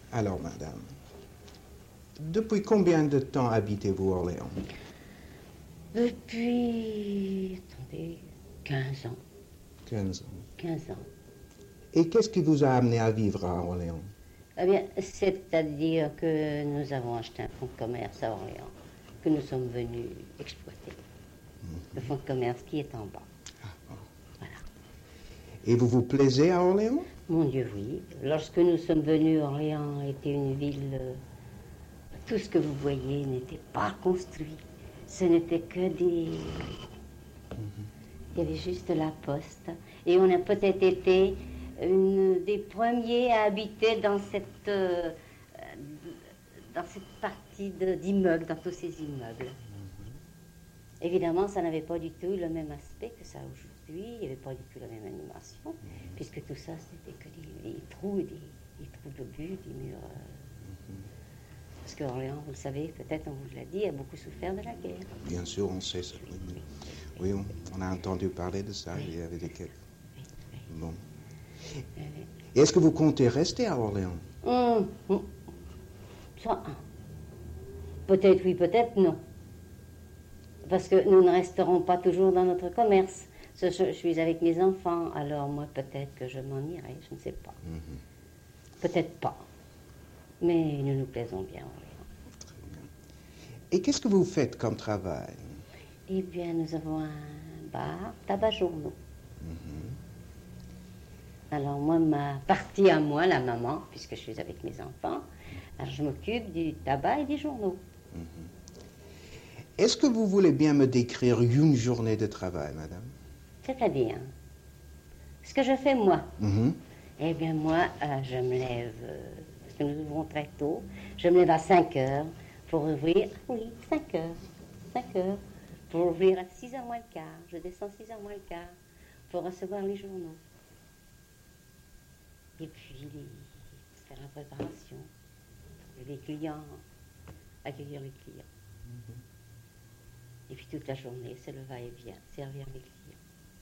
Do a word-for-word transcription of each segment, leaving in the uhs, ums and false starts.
Alors, madame, depuis combien de temps habitez-vous Orléans? Depuis, attendez, quinze ans. quinze ans. quinze ans. Et qu'est-ce qui vous a amené à vivre à Orléans? Eh bien, c'est-à-dire que nous avons acheté un fonds de commerce à Orléans, que nous sommes venus exploiter. Mm-hmm. Le fonds de commerce qui est en bas. Ah, bon. Voilà. Et vous vous plaisez à Orléans? Mon Dieu, oui. Lorsque nous sommes venus, Orléans était une ville... Euh, tout ce que vous voyez n'était pas construit. Ce n'était que des... Mm-hmm. Il y avait juste la poste. Et on a peut-être été une des premiers à habiter dans cette, euh, dans cette partie de, d'immeubles, dans tous ces immeubles. Mm-hmm. Évidemment, ça n'avait pas du tout le même aspect que ça aujourd'hui. Il n'y avait pas du tout la même animation, mm-hmm. puisque tout ça, c'était que des, des trous, des, des trous d'obus, des murs... Euh, mm-hmm. Parce qu'Orléans, vous le savez, peut-être on vous l'a dit, a beaucoup souffert de la guerre. Bien sûr, on sait ça. Oui, oui. Oui, on, on a entendu parler de ça. Oui. Il y avait des quêtes. Oui, oui. Bon. Oui. Et est-ce que vous comptez rester à Orléans? Hum, hum. Ça, peut-être oui, peut-être non. Parce que nous ne resterons pas toujours dans notre commerce. Je, je suis avec mes enfants, alors moi, peut-être que je m'en irai, je ne sais pas. Mm-hmm. Peut-être pas. Mais nous nous plaisons bien, Orléans. Très bien. Et qu'est-ce que vous faites comme travail? Eh bien, nous avons un bar, tabac journaux. Mm-hmm. Alors, moi, ma partie à moi, la maman, puisque je suis avec mes enfants, alors je m'occupe du tabac et des journaux. Mm-hmm. Est-ce que vous voulez bien me décrire une journée de travail, madame? C'est-à-dire, ce que je fais moi. Mm-hmm. Eh bien, moi, euh, je me lève... Euh, que nous ouvrons très tôt. Je me lève à cinq heures pour ouvrir, oui, cinq heures, cinq heures, pour ouvrir à six heures moins le quart. Je descends à six heures moins le quart pour recevoir les journaux. Et puis, faire la préparation, les clients, accueillir les clients. Mm-hmm. Et puis toute la journée, c'est le va-et-vient, servir les clients.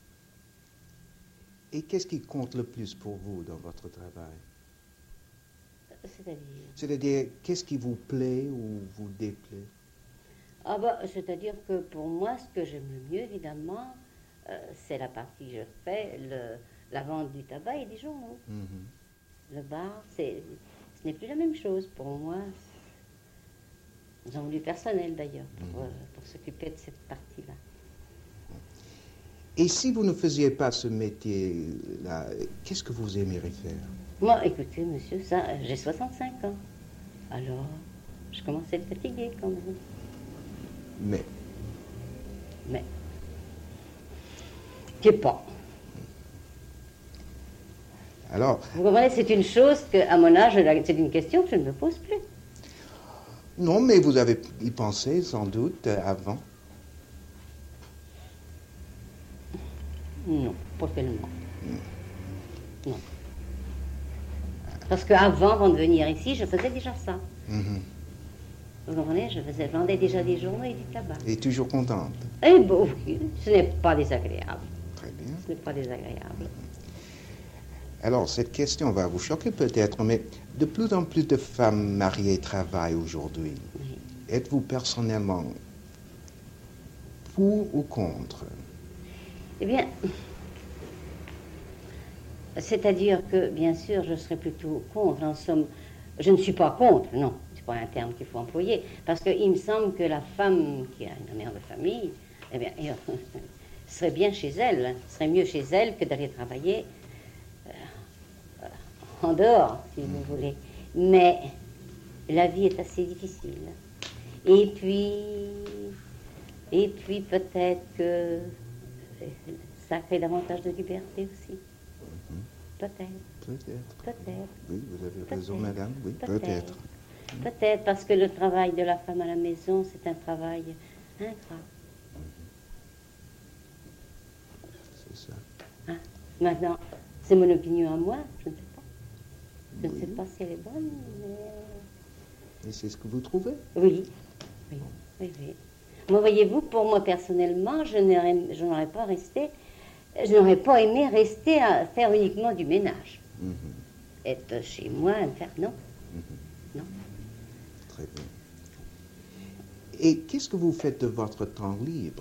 Et qu'est-ce qui compte le plus pour vous dans votre travail? C'est-à-dire C'est-à-dire, qu'est-ce qui vous plaît ou vous déplaît? Ah bah, c'est-à-dire que pour moi, ce que j'aime le mieux, évidemment, euh, c'est la partie que je fais, le, la vente du tabac et des journaux. Mm-hmm. Le bar, c'est, ce n'est plus la même chose. Pour moi, nous avons du personnel d'ailleurs pour, mm-hmm. euh, pour s'occuper de cette partie-là. Et si vous ne faisiez pas ce métier-là, qu'est-ce que vous aimeriez faire? Moi, écoutez, monsieur, ça, j'ai soixante-cinq ans. Alors, je commence à être fatiguée quand même. Mais Mais Je sais pas. Alors... Vous comprenez, c'est une chose qu'à mon âge, c'est une question que je ne me pose plus. Non, mais vous avez y pensé sans doute avant. Non, pas tellement. Non. non. Parce qu'avant, avant de venir ici, je faisais déjà ça. Mm-hmm. Vous comprenez, je faisais, vendais déjà des journaux et du tabac. Et toujours contente? Eh bien, oui, ce n'est pas désagréable. Très bien. Ce n'est pas désagréable. Alors, cette question va vous choquer peut-être, mais de plus en plus de femmes mariées travaillent aujourd'hui. Oui. Êtes-vous personnellement pour ou contre? Eh bien, c'est-à-dire que, bien sûr, je serais plutôt contre. En somme, je ne suis pas contre, non, c'est pas un terme qu'il faut employer, parce qu'il me semble que la femme qui a une mère de famille, eh bien, serait bien chez elle, serait mieux chez elle que d'aller travailler euh, en dehors, si vous voulez. Mais la vie est assez difficile. Et puis, et puis peut-être que ça crée davantage de liberté aussi. Mm-hmm. Peut-être. Peut-être. Peut-être. Oui, vous avez peut-être. raison, madame. Oui, peut-être. Peut-être. Peut-être, parce que le travail de la femme à la maison, c'est un travail ingrat. C'est ça. Hein? Maintenant, c'est mon opinion à moi, je ne sais pas. Je oui. ne sais pas si elle est bonne, mais... Et c'est ce que vous trouvez? Oui. Oui, oui, oui. Moi, voyez-vous, pour moi personnellement, je n'aurais, je n'aurais pas resté, je n'aurais pas aimé rester à faire uniquement du ménage. Mm-hmm. Être chez moi, à me faire, non. Non. Très bien. Et qu'est-ce que vous faites de votre temps libre?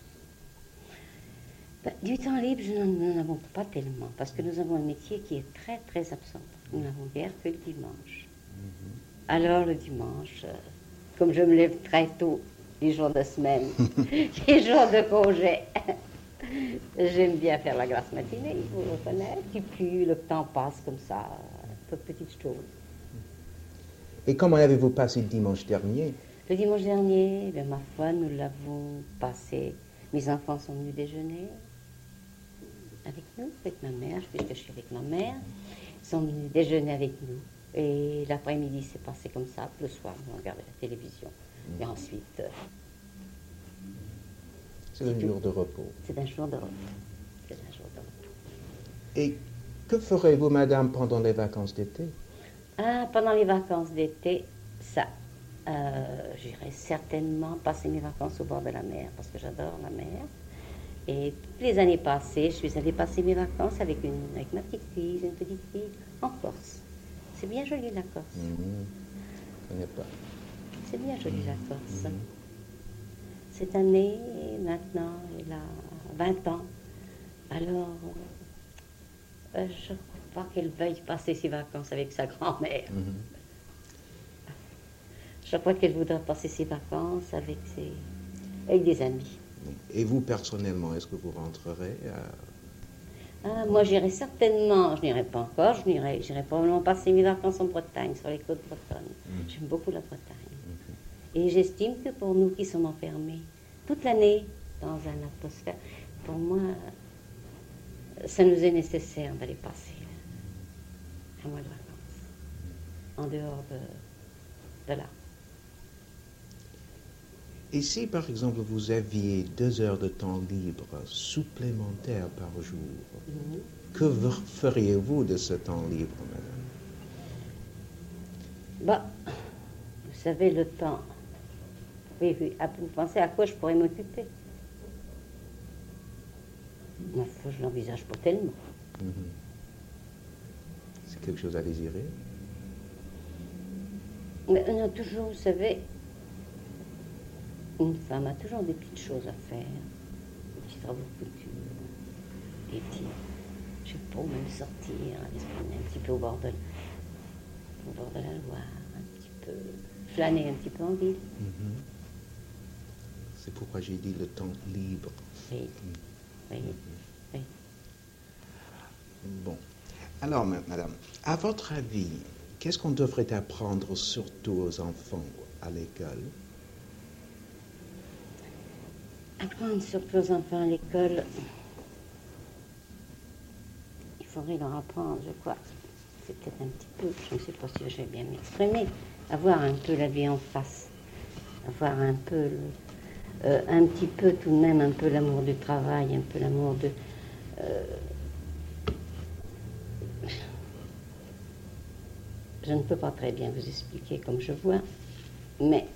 Ben, du temps libre, je n'en- nous n'en avons pas tellement, parce que nous avons un métier qui est très, très absent. Nous n'avons guère que le dimanche. Alors, le dimanche, euh, comme je me lève très tôt, les jours de semaine, les jours de congé, j'aime bien faire la grasse matinée, il faut le reconnaître. Et puis, le temps passe comme ça, toutes petites choses. Et comment avez-vous passé le dimanche dernier? Le dimanche dernier, ben, ma foi, nous l'avons passé. Mes enfants sont venus déjeuner avec nous, avec ma mère, puisque je suis avec ma mère. Ils sont venus déjeuner avec nous. Et l'après-midi s'est passé comme ça. Le soir, on regardait la télévision. Et ensuite, euh, C'est un jour de repos. c'est un jour de repos. C'est un jour de repos. Et que ferez-vous, madame, pendant les vacances d'été? Ah, pendant les vacances d'été, ça, euh, j'irai certainement passer mes vacances au bord de la mer, parce que j'adore la mer. Et toutes les années passées, je suis allée passer mes vacances avec, une, avec ma petite fille, une petite fille, en Corse. C'est bien joli la Corse. Mhm. Je ne connais pas. C'est bien joli la Corse. Cette année, maintenant, elle a vingt ans. Alors, euh, je ne crois pas qu'elle veuille passer ses vacances avec sa grand-mère. Mhm. Je crois qu'elle voudra passer ses vacances avec, ses, avec des amis. Et vous, personnellement, est-ce que vous rentrerez à... Ah, moi, j'irai certainement, je n'irai pas encore, je n'irai, j'irai probablement passer mes vacances en Bretagne, sur les côtes bretonnes. Mhm. J'aime beaucoup la Bretagne. Et j'estime que pour nous qui sommes enfermés toute l'année dans une atmosphère, pour moi, ça nous est nécessaire d'aller passer un mois de vacances, en dehors de, de là. Et si, par exemple, vous aviez deux heures de temps libre supplémentaires par jour, Mhm. que v- feriez-vous de ce temps libre, madame? Bah, vous savez, le temps. Oui, oui. Ah, vous pensez à quoi je pourrais m'occuper? Ma foi, je l'envisage pas tellement. Mhm. C'est quelque chose à désirer? Mais on a toujours, vous savez, une femme a toujours des petites choses à faire, des petits travaux de couture, des petits, je sais pas, même sortir, aller se promener un petit peu au bord de, au bord de la Loire, un petit peu, flâner un petit peu en ville. Mhm. C'est pourquoi j'ai dit le temps libre. Oui, oui, oui. Bon. Alors, ma- madame, à votre avis, qu'est-ce qu'on devrait apprendre surtout aux enfants à l'école? Apprendre surtout aux enfants à l'école, il faudrait leur apprendre, je crois, c'est peut-être un petit peu, je ne sais pas si je vais bien m'exprimer, avoir un peu la vie en face, avoir un peu, le, euh, un petit peu tout de même, un peu l'amour du travail, un peu l'amour de... euh, je ne peux pas très bien vous expliquer comme je vois, mais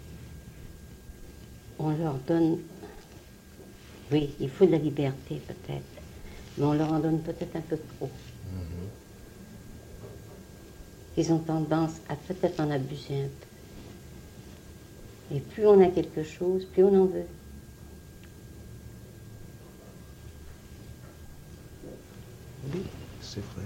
on leur donne... Oui, il faut de la liberté peut-être, mais on leur en donne peut-être un peu trop. Ils ont tendance à peut-être en abuser un peu. Et plus on a quelque chose, plus on en veut. Oui, c'est vrai.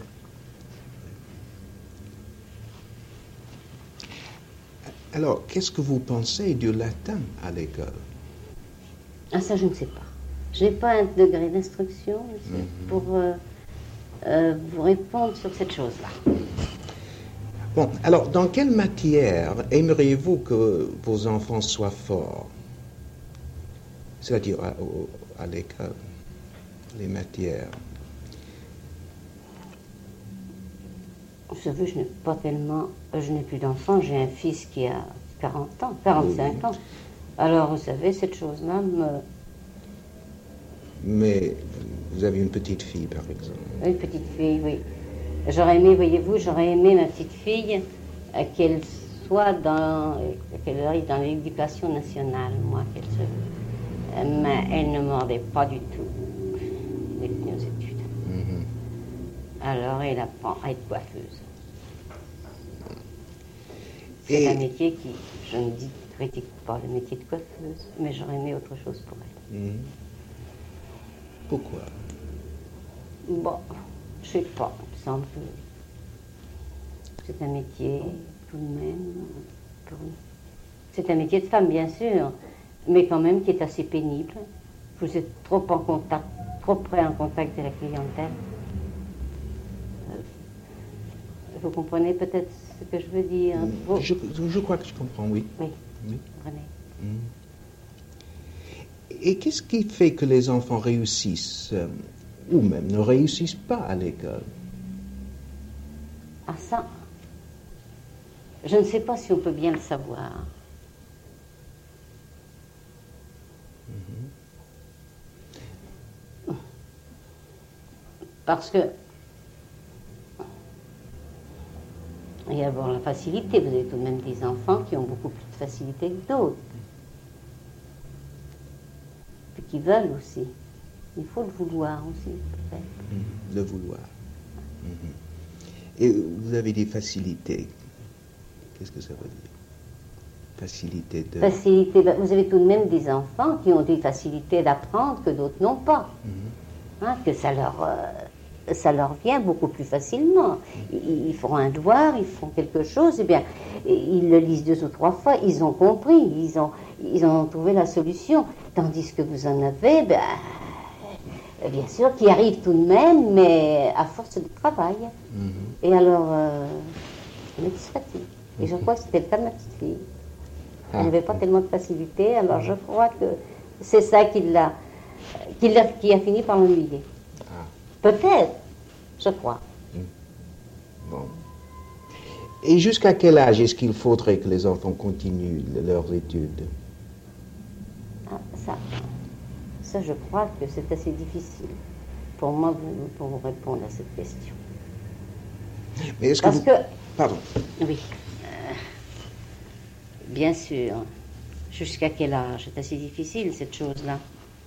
Alors, qu'est-ce que vous pensez du latin à l'école? Ah, ça, je ne sais pas. Je n'ai pas un degré d'instruction, monsieur, Mhm. pour euh, euh, vous répondre sur cette chose-là. Bon, alors, dans quelle matière aimeriez-vous que vos enfants soient forts? C'est-à-dire à, au- à l'école, les matières. Vous savez, je n'ai pas tellement... Je n'ai plus d'enfants, j'ai un fils qui a quarante ans, quarante-cinq Oui. ans. Alors, vous savez, cette chose-là me... Mais vous avez une petite fille, par exemple. Une petite fille, oui. J'aurais aimé, voyez-vous, j'aurais aimé ma petite fille euh, qu'elle soit dans, euh, qu'elle aille dans l'éducation nationale, moi, qu'elle se... euh, mais elle ne mordait pas du tout les nos études. Mhm. Alors elle apprend à être coiffeuse. C'est Et- un métier qui, je ne dis, critique pas le métier de coiffeuse, mais j'aurais aimé autre chose pour elle. Mhm. Pourquoi? Bon, je sais pas, il me semble que c'est un métier tout de même. pour- C'est un métier de femme, bien sûr, mais quand même qui est assez pénible. Vous êtes trop en contact, trop près en contact de la clientèle. Euh, Vous comprenez peut-être ce que je veux dire? Vous- Je, je crois que je comprends, oui. Oui, Oui. René. Mhm. Et qu'est-ce qui fait que les enfants réussissent, euh, ou même ne réussissent pas à l'école? Ah ça, je ne sais pas si on peut bien le savoir. Parce que il y a d'abord la facilité. Vous avez tout de même des enfants qui ont beaucoup plus de facilité que d'autres. Puis qui veulent aussi. Il faut le vouloir aussi, peut-être. Mhm. Le vouloir. Mhm. Et vous avez des facilités. Qu'est-ce que ça veut dire? Facilité de... Facilité, ben, vous avez tout de même des enfants qui ont des facilités d'apprendre que d'autres n'ont pas. Mhm. Hein, que ça leur, euh, ça leur vient beaucoup plus facilement. Ils, ils feront un devoir, ils font quelque chose, et bien, ils le lisent deux ou trois fois, ils ont compris, ils ont, ils ont trouvé la solution. Tandis que vous en avez, ben, bien sûr, qui arrivent tout de même, mais à force de travail. Mhm. Et alors, euh, on est fatigue. Et je crois que c'était le cas de ma petite fille. Elle Ah. n'avait pas tellement de facilité, alors je crois que c'est ça qui l'a, qui l'a, qui a fini par l'ennuyer. Ah. Peut-être, je crois. Bon. Et jusqu'à quel âge est-ce qu'il faudrait que les enfants continuent leurs études? Ah, ça, ça, je crois que c'est assez difficile pour moi vous- pour vous répondre à cette question. Mais est-ce que Parce vous... que, Pardon. oui, euh, bien sûr, jusqu'à quel âge? C'est assez difficile, cette chose-là.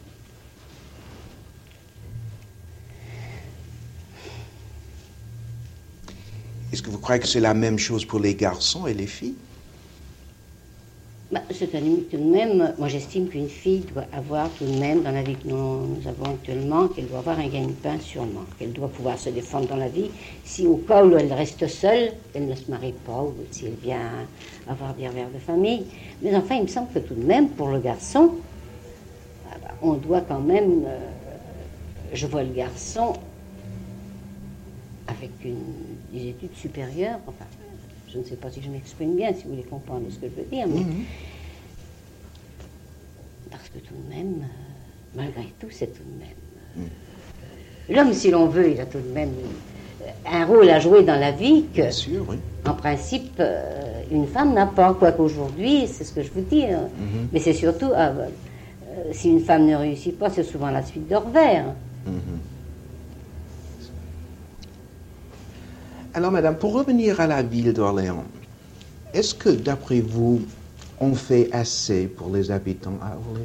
Est-ce que vous croyez que c'est la même chose pour les garçons et les filles? Bah, c'est à la limite tout de même, moi j'estime qu'une fille doit avoir tout de même, dans la vie que nous, nous avons actuellement, qu'elle doit avoir un gagne-pain sûrement, qu'elle doit pouvoir se défendre dans la vie, si au cas où elle reste seule, elle ne se marie pas, ou si elle vient avoir des revers de famille. Mais enfin, il me semble que tout de même, pour le garçon, ah bah, on doit quand même, euh, je vois le garçon avec une, des études supérieures, enfin, je ne sais pas si je m'exprime bien, si vous voulez comprendre ce que je veux dire, mais Mhm. parce que tout de même, euh, malgré tout, c'est tout de même. euh, L'homme, si l'on veut, il a tout de même euh, un rôle à jouer dans la vie que, Bien sûr, oui. en principe, euh, une femme n'a pas. Quoique aujourd'hui, c'est ce que je veux dire. Mhm. Mais c'est surtout, ah, euh, si une femme ne réussit pas, c'est souvent la suite de revers. Mhm. Alors, madame, pour revenir à la ville d'Orléans, est-ce que, d'après vous, on fait assez pour les habitants à Orléans?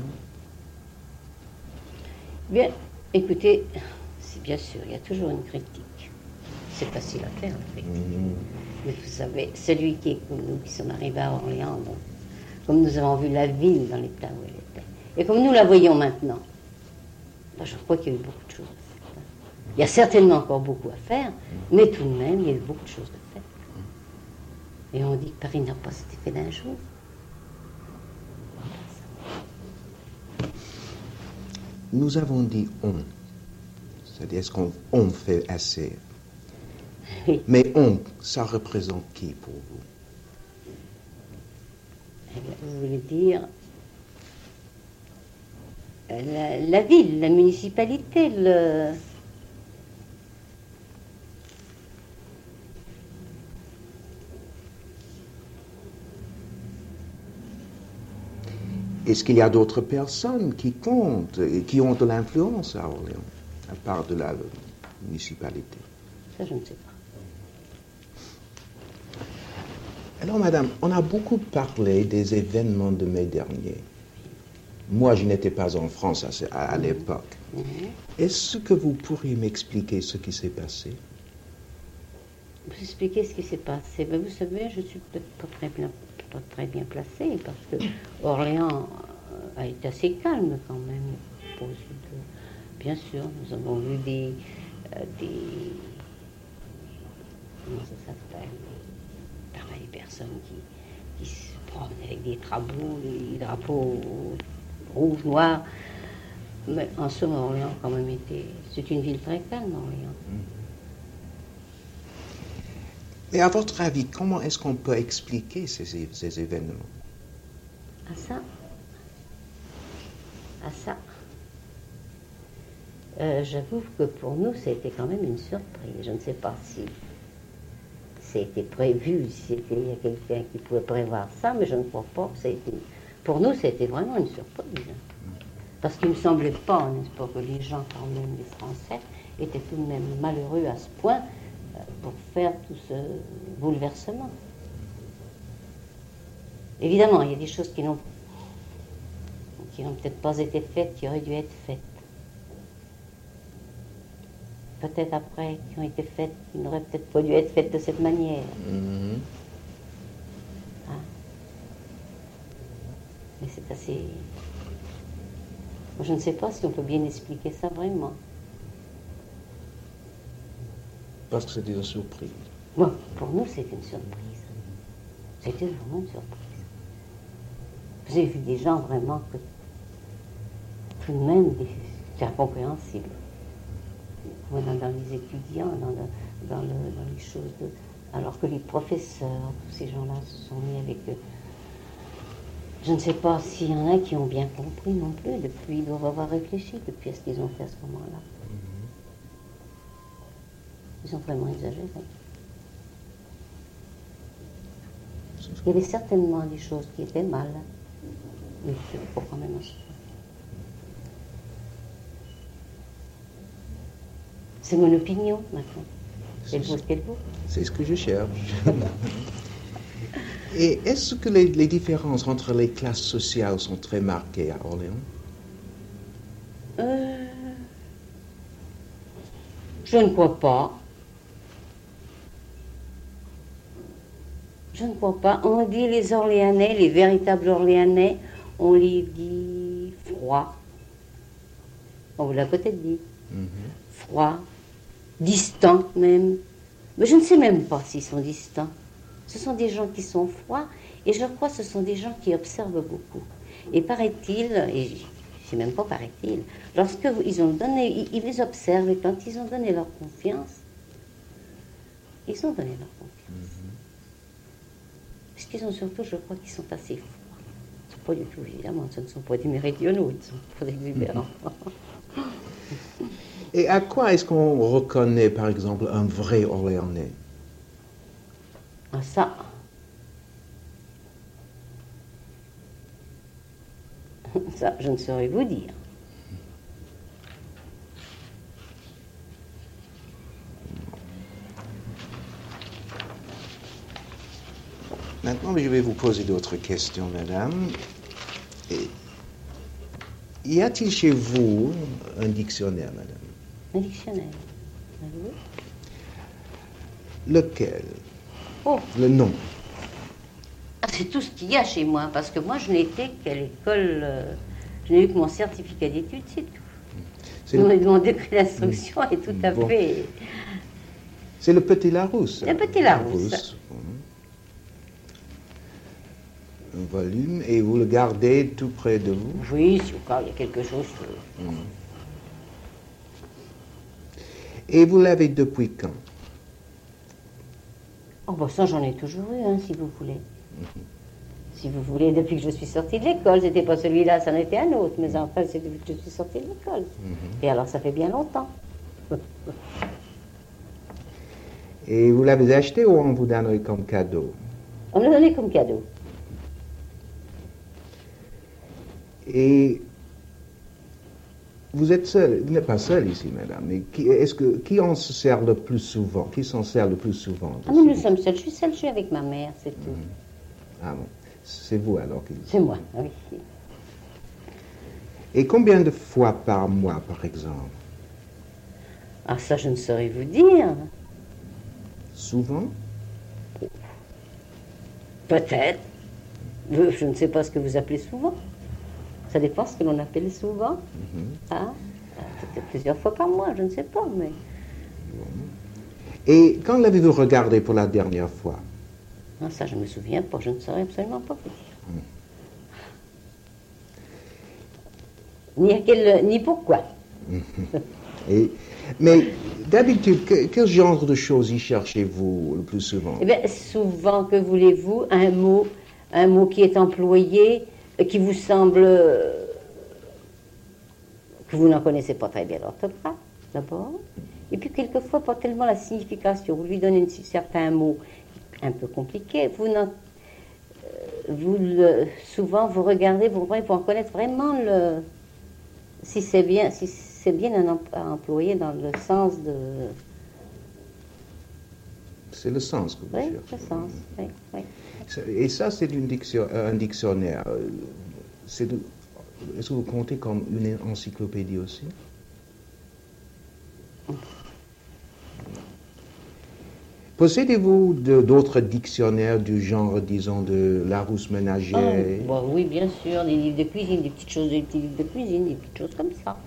Bien, écoutez, c'est bien sûr, il y a toujours une critique. C'est facile à faire, la critique. Mhm. Mais vous savez, celui qui est comme nous, qui sommes arrivés à Orléans, bon, comme nous avons vu la ville dans l'état où elle était, et comme nous la voyons maintenant, ben, je crois qu'il y a eu beaucoup de choses à faire. Il y a certainement encore beaucoup à faire, mais tout de même, il y a eu beaucoup de choses à faire. Et on dit que Paris n'a pas été fait d'un jour. Nous avons dit on. C'est-à-dire, est-ce qu'on on fait assez? Oui. Mais on, ça représente qui pour vous? Eh bien, vous voulez dire euh, la, la ville, la municipalité, le... Est-ce qu'il y a d'autres personnes qui comptent et qui ont de l'influence à Orléans, à part de la municipalité? Ça, je ne sais pas. Alors, madame, on a beaucoup parlé des événements de mai dernier. Moi, je n'étais pas en France à, ce- à- à l'époque. Mhm. Est-ce que vous pourriez m'expliquer ce qui s'est passé? vous expliquer ce qui s'est passé. Ben, vous savez, je ne suis peut-être pas très bien, pas très bien placée, parce que Orléans a été assez calme quand même. Bien sûr, nous avons vu des... Euh, des comment ça s'appelle? Pareil, personnes qui, qui se promenaient avec des drapeaux, des drapeaux rouges, noirs. Mais en somme, Orléans, quand même, était... C'est une ville très calme, Orléans. Mais à votre avis, comment est-ce qu'on peut expliquer ces, ces événements? À ça À ça euh, J'avoue que pour nous, c'était quand même une surprise. Je ne sais pas si c'était prévu, si il y a quelqu'un qui pouvait prévoir ça, mais je ne crois pas que ça a été... Pour nous, c'était vraiment une surprise. Parce qu'il ne me semblait pas, n'est-ce pas, que les gens, quand même, les Français, étaient tout de même malheureux à ce point euh, pour faire tout ce bouleversement. Évidemment, il y a des choses qui n'ont qui n'ont peut-être pas été faites, qui auraient dû être faites. Peut-être après, qui ont été faites, qui n'auraient peut-être pas dû être faites de cette manière. Mm-hmm. Hein? Mais c'est assez... Moi, je ne sais pas si on peut bien expliquer ça vraiment. Parce que c'était une surprise. Bon, pour nous, c'était une surprise. C'était vraiment une surprise. J'ai vu des gens vraiment que tout de même, c'est incompréhensible. Voilà, dans les étudiants, dans, le, dans, le, dans les choses de... Alors que les professeurs, tous ces gens-là se sont mis avec eux. Je ne sais pas s'il y en a qui ont bien compris non plus, depuis, ils doivent avoir réfléchi depuis à ce qu'ils ont fait à ce moment-là. Ils ont vraiment exagéré. Il y avait certainement des choses qui étaient mal, mais il faut quand même en se... C'est mon opinion, maintenant. C'est le qu'elle vaut. C'est ce que je cherche. Et est-ce que les, les différences entre les classes sociales sont très marquées à Orléans? euh, Je ne crois pas. Je ne crois pas. On dit les Orléanais, les véritables Orléanais, on les dit froids. On vous l'a peut-être dit. Mm-hmm. Froids, distants même. Mais je ne sais même pas s'ils sont distants. Ce sont des gens qui sont froids, et je crois que ce sont des gens qui observent beaucoup. Et paraît-il, et je ne sais même pas paraît-il, lorsque ils ont donné, ils, ils les observent, et quand ils ont donné leur confiance, ils ont donné leur confiance. Mm-hmm. Parce qu'ils ont surtout, je crois qu'ils sont assez froids. Ils ne sont pas du tout, évidemment, ce ne sont pas des méridionaux, ils ne sont pas exubérants. Mm-hmm. Et à quoi est-ce qu'on reconnaît, par exemple, un vrai Orléanais? Ah, ça. Ça, je ne saurais vous dire. Maintenant, je vais vous poser d'autres questions, madame. Et y a-t-il chez vous un dictionnaire, madame? Un dictionnaire, oui. Lequel? Oh. Le nom? Ah, c'est tout ce qu'il y a chez moi, parce que moi, je n'étais qu'à l'école, euh, je n'ai eu que mon certificat d'études, c'est tout. C'est on m'a demandé que l'instruction est tout à bon. fait... C'est le Petit Larousse. Le Petit Larousse. Larousse. Un volume, et vous le gardez tout près de vous? Oui, si au cas il y a quelque chose... Que... Mmh. Et vous l'avez depuis quand? Oh, ben ça, j'en ai toujours eu, hein, si vous voulez. Mm-hmm. Si vous voulez, depuis que je suis sortie de l'école. C'était pas celui-là, ça en était un autre. Mais enfin, c'est depuis que je suis sortie de l'école. Mm-hmm. Et alors, ça fait bien longtemps. Et vous l'avez acheté ou on vous donne comme cadeau? On me l'a donné comme cadeau. Et vous êtes seul, vous n'êtes pas seul ici, madame, mais qui, est-ce que, qui en se sert le plus souvent? Qui s'en sert le plus souvent? Ah, mais nous sommes seuls. Je suis seule, je suis avec ma mère, c'est tout. Mmh. Ah bon, c'est vous alors qui... C'est moi, oui. Et combien de fois par mois, par exemple? Ah, ça, je ne saurais vous dire. Souvent? Peut-être. Je, je ne sais pas ce que vous appelez souvent. Ça dépend ce que l'on appelle souvent. Mm-hmm. Hein? Peut-être plusieurs fois par mois, je ne sais pas. Mais... Et quand l'avez-vous regardé pour la dernière fois? Non, ça, je ne me souviens pas. Je ne saurais absolument pas vous dire. Mm. Ni, à quel, ni pourquoi. Mm-hmm. Et, mais d'habitude, que, quel genre de choses y cherchez-vous le plus souvent? Eh bien, souvent, que voulez-vous, un mot, un mot qui est employé, qui vous semble que vous n'en connaissez pas très bien l'orthographe, d'abord, et puis quelquefois pas tellement la signification. Vous lui donnez un certain mot un peu compliqué, vous, vous le, souvent vous regardez, vous voyez, pour en connaître vraiment le, si c'est bien, si c'est bien un employé dans le sens de... C'est le sens que vous oui, cherchez. Le sens, oui, oui. Et ça, c'est une diction, un dictionnaire. C'est de, est-ce que vous comptez comme une encyclopédie aussi? Possédez-vous d'autres dictionnaires du genre, disons, de Larousse ménagère? Oh, bon, oui, bien sûr, des livres de cuisine, des petites choses, des petits livres de cuisine, des petites choses comme ça.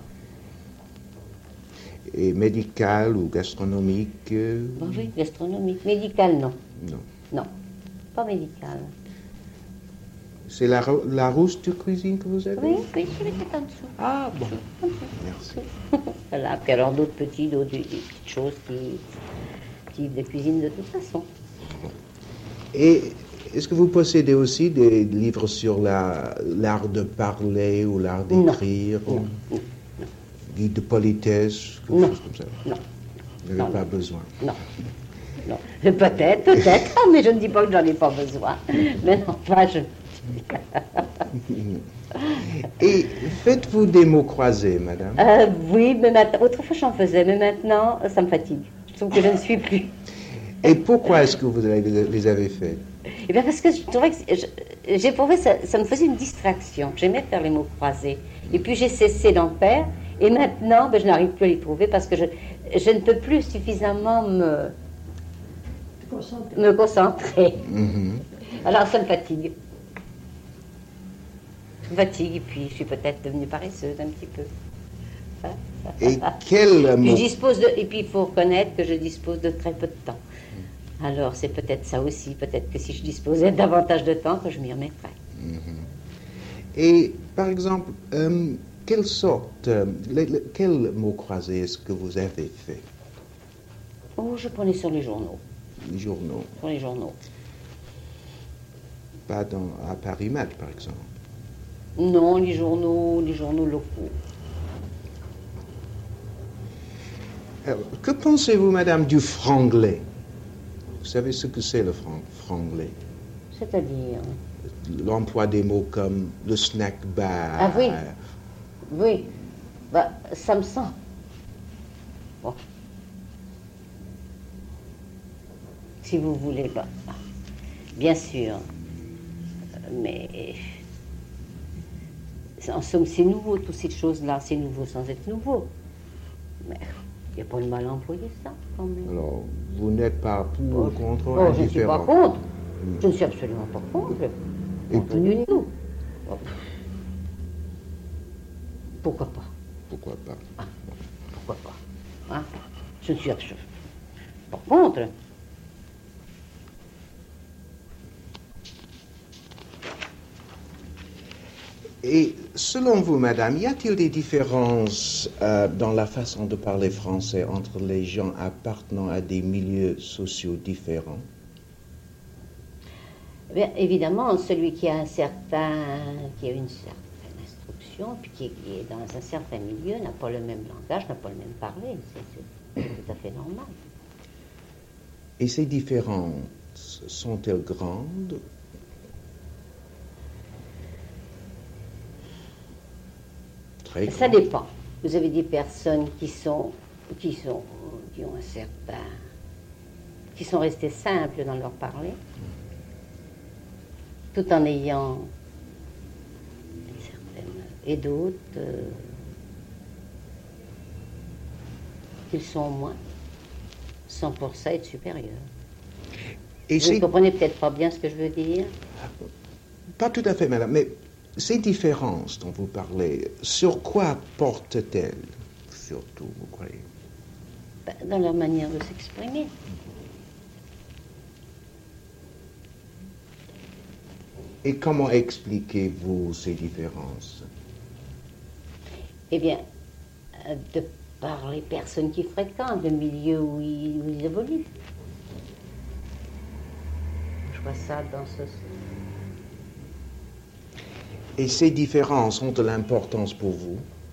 Et médical ou gastronomique? Bon, oui, gastronomique. Médical, non. Non. Non, pas médical. C'est la, Larousse de cuisine que vous avez? Oui, oui, je l'ai fait en dessous. Ah, bon. En dessous. Merci. Voilà, puis alors d'autres petits, d'autres des petites choses qui, qui de cuisine de toute façon. Et est-ce que vous possédez aussi des livres sur la, l'art de parler ou l'art d'écrire? Non, non. Guide de politesse, quelque non. chose comme ça? Non. Vous n'avez pas besoin? Non. Non. Peut-être, peut-être, mais je ne dis pas que j'en ai pas besoin. Mais non, pas je. Et faites-vous des mots croisés, madame? euh, Oui, mais maintenant, autrefois j'en faisais, mais maintenant ça me fatigue. Je trouve que je ne suis plus. Et pourquoi est-ce que vous les avez faits? Eh bien parce que je trouvais que j'ai trouvé ça, ça me faisait une distraction. J'aimais faire les mots croisés. Et puis j'ai cessé d'en faire. Et maintenant, ben, je n'arrive plus à les trouver parce que je, je ne peux plus suffisamment me concentrer. Me concentrer. Mm-hmm. Alors ça me fatigue. Ça me fatigue et puis je suis peut-être devenue paresseuse un petit peu. Et quel mot... je dispose de, et puis il faut reconnaître que je dispose de très peu de temps. Alors c'est peut-être ça aussi, peut-être que si je disposais davantage de temps, que je m'y remettrais. Mm-hmm. Et par exemple, euh, quelle sorte, euh, le, le, quel mot croisé est-ce que vous avez fait? Oh, je prenais sur les journaux. Les journaux? Sur les journaux. Pas dans, à Paris Match, par exemple? Non, les journaux, les journaux locaux. Alors, que pensez-vous, madame, du franglais? Vous savez ce que c'est le franc, franglais? C'est-à-dire? L'emploi des mots comme le snack bar. Ah oui, oui, bah, ça me sent. Bon. Si vous voulez, bah, bien sûr, mais en somme, c'est nouveau, toutes ces choses-là, c'est nouveau sans être nouveau. Mais il n'y a pas de mal à employer ça, quand même. Alors, vous n'êtes pas pour ou contre? Oh, je ne suis pas contre. Mmh. Je ne suis absolument pas contre. Et pour... du tout. Oh. Pourquoi pas? Pourquoi pas? Ah, pourquoi pas? Hein? Je ne suis absolument pas contre. Et selon vous, madame, y a-t-il des différences euh, dans la façon de parler français entre les gens appartenant à des milieux sociaux différents? Bien, évidemment, celui qui a un certain, qui a une certaine instruction, puis qui est, qui est dans un certain milieu, n'a pas le même langage, n'a pas le même parler. C'est tout à fait normal. Et ces différences sont-elles grandes? Très grandes. Ça dépend. Vous avez des personnes qui sont, qui sont, qui ont un certain, qui sont restées simples dans leur parler, tout en ayant une certaine, et d'autres euh, qui le sont moins, sans pour ça être supérieurs. Et Vous ne comprenez peut-être pas bien ce que je veux dire. Pas tout à fait, madame, mais ces différences dont vous parlez, sur quoi portent-elles, surtout, vous croyez? Ben, dans leur manière de s'exprimer. Et comment expliquez-vous ces différences? Eh bien, euh, de par les personnes qui fréquentent, le milieu où ils, où ils évoluent. Je vois ça dans ce... Et ces différences ont de l'importance pour vous?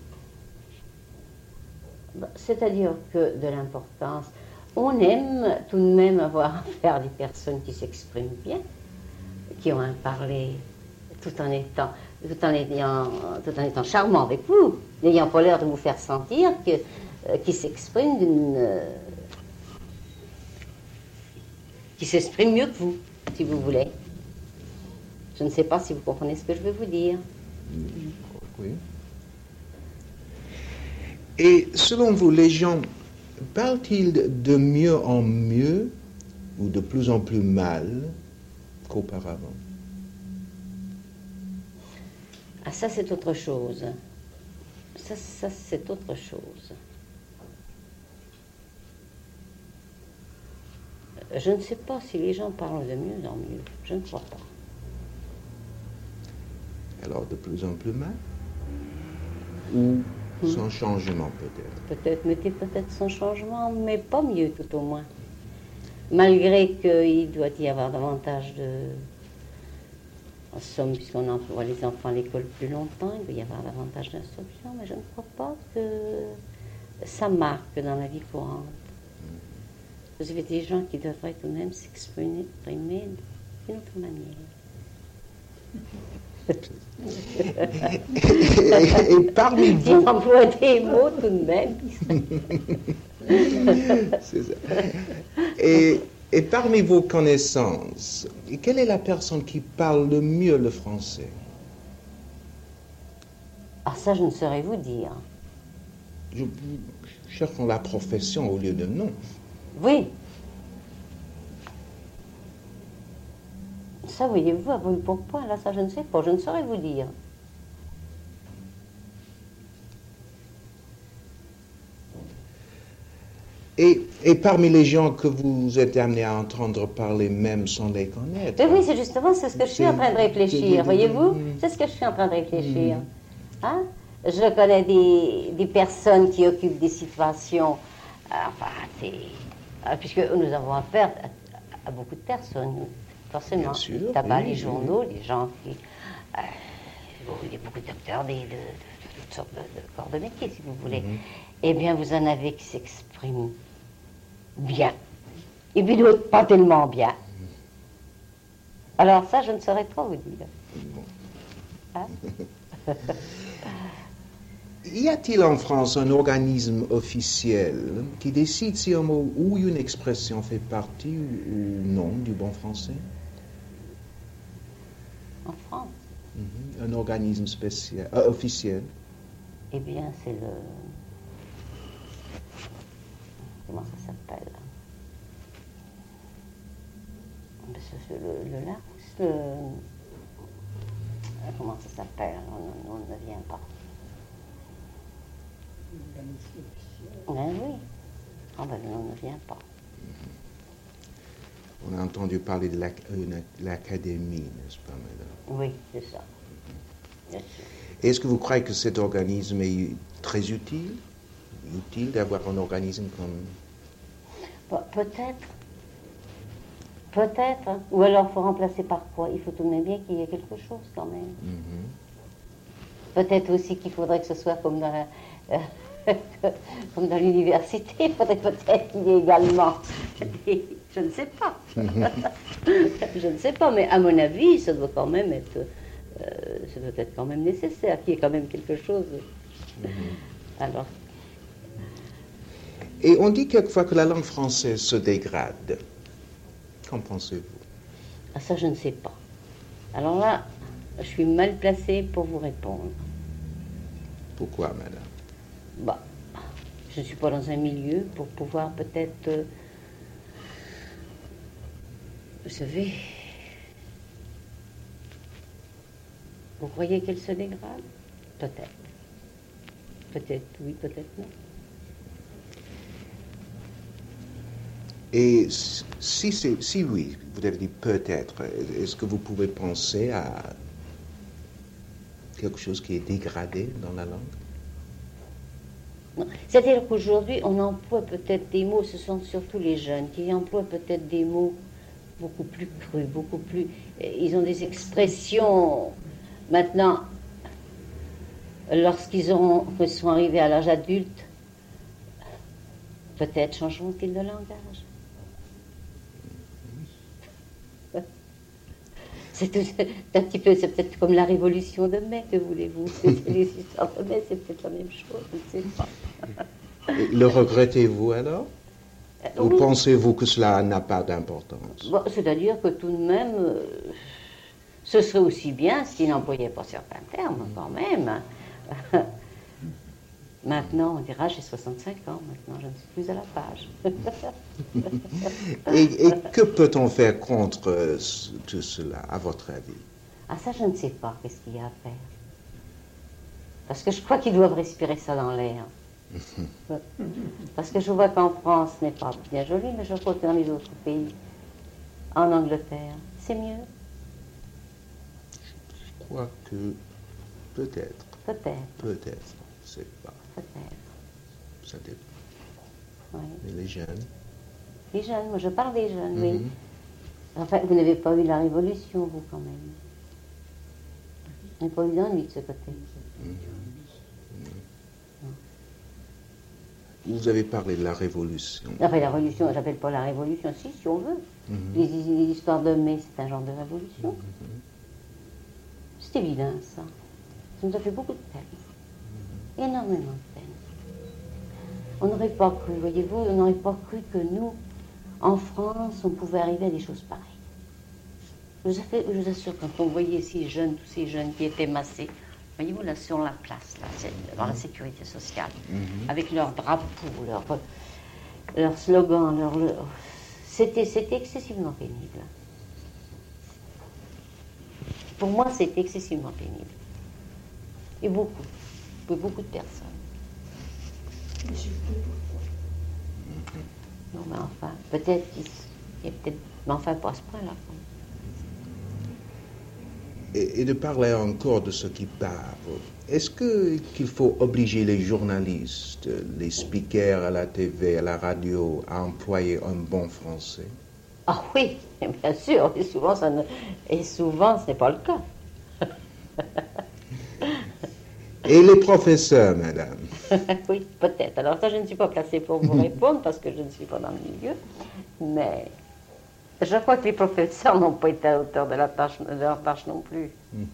Ben, c'est-à-dire que de l'importance, on aime tout de même avoir affaire à des personnes qui s'expriment bien, qui ont un parler tout en étant, tout en ayant, tout en étant charmant avec vous, n'ayant pas l'air de vous faire sentir que, euh, qui s'expriment d'une, euh, qui s'expriment mieux que vous, si vous voulez. Je ne sais pas si vous comprenez ce que je veux vous dire. Oui. Et selon vous, les gens parlent-ils de mieux en mieux ou de plus en plus mal qu'auparavant? Ah, ça, c'est autre chose. Ça, ça c'est autre chose. Je ne sais pas si les gens parlent de mieux en mieux. Je ne crois pas. Alors, de plus en plus mal? Ou Hmm. sans changement, peut-être? Peut-être, mais peut-être sans changement, mais pas mieux, tout au moins. Malgré qu'il doit y avoir davantage de... En somme, puisqu'on envoie les enfants à l'école plus longtemps, il doit y avoir davantage d'instruction, mais je ne crois pas que ça marque dans la vie courante. Vous avez des gens qui devraient tout de même s'exprimer d'une autre manière. et, et, et parmi vous... Il emploie des mots tout de même. C'est ça. Et, et parmi vos connaissances, quelle est la personne qui parle le mieux le français? Ah, ça, je ne saurais vous dire. Je cherche la profession au lieu de nom. Oui. Ça, voyez-vous, à vous pourquoi? Là, ça, je ne sais pas. Je ne saurais vous dire. Et, et parmi les gens que vous êtes amenés à entendre parler même sans les connaître. Mais oui, c'est justement c'est ce que je suis en train de réfléchir, voyez-vous? C'est ce que je suis en train de réfléchir. Hein? Je connais des, des personnes qui occupent des situations, enfin, c'est, puisque nous avons affaire à, à beaucoup de personnes, forcément. Sûr, les tabac, oui, les oui. journaux, les gens qui... Euh, il y a beaucoup de docteurs, des, de, de, de toutes sortes de, de corps de métier, si vous voulez. Mm-hmm. Eh bien, vous en avez qui s'expriment bien. Et puis d'autres, pas tellement bien. Alors ça, je ne saurais pas vous dire. Hein? Y a-t-il en France un organisme officiel qui décide si un mot ou une expression fait partie ou non du bon français? En France? Mm-hmm. Un organisme spécial, euh, officiel? Eh bien, c'est le... Comment ça s'appelle? C'est le, le Larousse, le... Comment ça s'appelle? On, on ne vient pas. Ben oui. Ah ben on ne vient pas. On a entendu parler de l'académie, n'est-ce pas, madame? Oui, c'est ça. Bien sûr. Est-ce que vous croyez que cet organisme est très utile? Utile d'avoir un organisme comme... Bon, peut-être. Peut-être. Hein. Ou alors, il faut remplacer par quoi? Il faut tout de même bien qu'il y ait quelque chose, quand même. Mm-hmm. Peut-être aussi qu'il faudrait que ce soit comme dans la... Euh, comme dans l'université, il faudrait peut-être qu'il y ait également... Je ne sais pas. Je ne sais pas, mais à mon avis, ça doit quand même être... Euh, ça doit être quand même nécessaire, qu'il y ait quand même quelque chose. Mm-hmm. Alors... Et on dit quelquefois que la langue française se dégrade. Qu'en pensez-vous? Ah, ça, je ne sais pas. Alors là, je suis mal placée pour vous répondre. Pourquoi, madame? Bah, je ne suis pas dans un milieu pour pouvoir peut-être... Euh, Vous savez, vous croyez qu'elle se dégrade? Peut-être. Peut-être oui, peut-être non. Et si, c'est, si oui, vous avez dit peut-être, est-ce que vous pouvez penser à quelque chose qui est dégradé dans la langue? C'est-à-dire qu'aujourd'hui, on emploie peut-être des mots, ce sont surtout les jeunes qui emploient peut-être des mots beaucoup plus crus, beaucoup plus... Ils ont des expressions... Maintenant, lorsqu'ils auront, qu'ils sont arrivés à l'âge adulte, peut-être changeront-ils de langage. C'est, tout, c'est un petit peu, c'est peut-être comme la révolution de mai, que voulez-vous? C'est les histoires de mai, c'est peut-être la même chose, je ne sais pas. Et le regrettez-vous alors? Euh, Ou oui. pensez-vous que cela n'a pas d'importance? Bon, c'est-à-dire que tout de même, euh, ce serait aussi bien s'il n'employait pas certains termes, quand même. Maintenant, on dira, j'ai soixante-cinq ans, maintenant je ne suis plus à la page. et, et que peut-on faire contre euh, tout cela, à votre avis? Ah, ça, je ne sais pas, qu'est-ce qu'il y a à faire. Parce que je crois qu'ils doivent respirer ça dans l'air. Parce que je vois qu'en France, ce n'est pas bien joli, mais je crois que dans les autres pays, en Angleterre, c'est mieux. Je crois que peut-être. Peut-être. Peut-être, c'est pas. Peut-être. Ça dépend. Oui. Mais les jeunes. Les jeunes, moi je parle des jeunes, Mm-hmm. oui. Enfin, vous n'avez pas eu la révolution, vous, quand même. Vous n'avez pas eu d'ennui de ce côté. Mm-hmm. Vous avez parlé de la révolution. Enfin, la révolution, j'appelle pas la révolution, si, si on veut. Mm-hmm. Les, les histoires de mai, c'est un genre de révolution. Mm-hmm. C'est évident, ça. Ça nous a fait beaucoup de peine. Mm-hmm. Énormément de peine. On n'aurait pas cru, voyez-vous, on n'aurait pas cru que nous, en France, on pouvait arriver à des choses pareilles. Je vous, fait, je vous assure, quand on voyait ces jeunes, tous ces jeunes qui étaient massés, voyez-vous, là, sur la place, là, c'est dans la sécurité sociale, mm-hmm. avec leurs drapeaux, leurs leur slogans, leur, leur... C'était, c'était excessivement pénible. Pour moi, c'était excessivement pénible. Et beaucoup, pour beaucoup de personnes. Non, mais enfin, peut-être qu'il y a peut-être... Mais enfin, pas à ce point-là. Et, et de parler encore de ce qui parle, est-ce que, qu'il faut obliger les journalistes, les speakers à la T V, à la radio, à employer un bon français? Ah oui, bien sûr, et souvent, ça ne... et souvent ce n'est pas le cas. Et les professeurs, madame? Oui, peut-être. Alors ça, je ne suis pas placée pour vous répondre parce que je ne suis pas dans le milieu. Mais je crois que les professeurs n'ont pas été à la hauteur de, la tâche, de leur tâche non plus.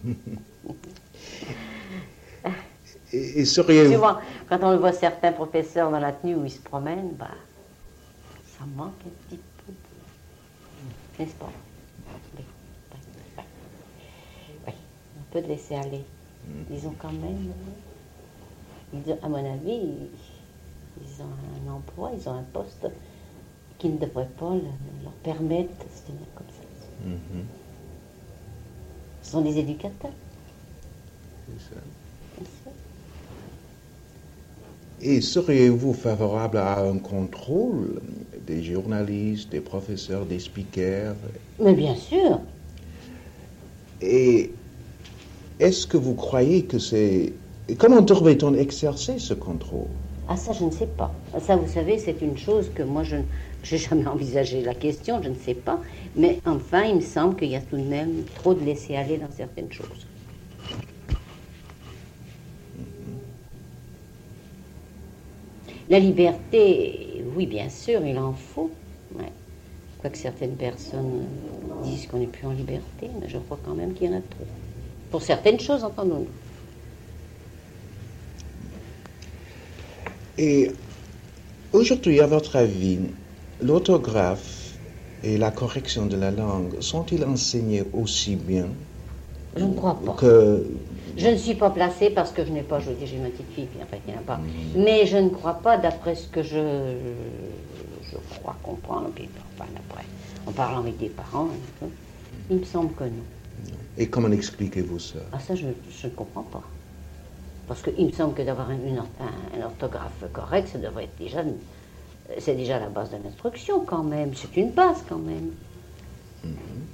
Et, et seriez... Souvent, quand on voit certains professeurs dans la tenue où ils se promènent, bah, ça manque un petit peu. N'est-ce pas? Oui. Oui. On peut laisser aller. Ils ont quand même, ils, à mon avis, ils ont un emploi, ils ont un poste qui ne devrait pas le, leur permettre de se tenir comme ça. Mm-hmm. Ce sont des éducateurs. C'est ça. C'est ça. Et seriez-vous favorable à un contrôle des journalistes, des professeurs, des speakers? Mais bien sûr. Et est-ce que vous croyez que c'est... Comment devrait-on exercer ce contrôle? Ah, ça, je ne sais pas. Ça, vous savez, c'est une chose que moi, je n'ai jamais envisagé la question, je ne sais pas. Mais enfin, il me semble qu'il y a tout de même trop de laisser-aller dans certaines choses. Mm-hmm. La liberté, oui, bien sûr, il en faut. Ouais. Quoique certaines personnes disent qu'on n'est plus en liberté, mais je crois quand même qu'il y en a trop. Pour certaines choses, entendons-nous. Et aujourd'hui, à votre avis, l'orthographe et la correction de la langue sont-ils enseignés aussi bien? Je ne crois pas. Que... Je ne suis pas placée parce que je n'ai pas, je dis, j'ai ma petite fille, puis en fait, il n'y en a pas. Mmh. Mais je ne crois pas, d'après ce que je, je crois comprendre, puis enfin, après, En parlant avec des parents, il me semble que non. Et comment expliquez-vous ça? Ah ça, je, je ne comprends pas. Parce qu'il me semble que d'avoir un, une, un, un orthographe correct, ça devrait être déjà... C'est déjà la base de l'instruction quand même. C'est une base quand même. Mm-hmm.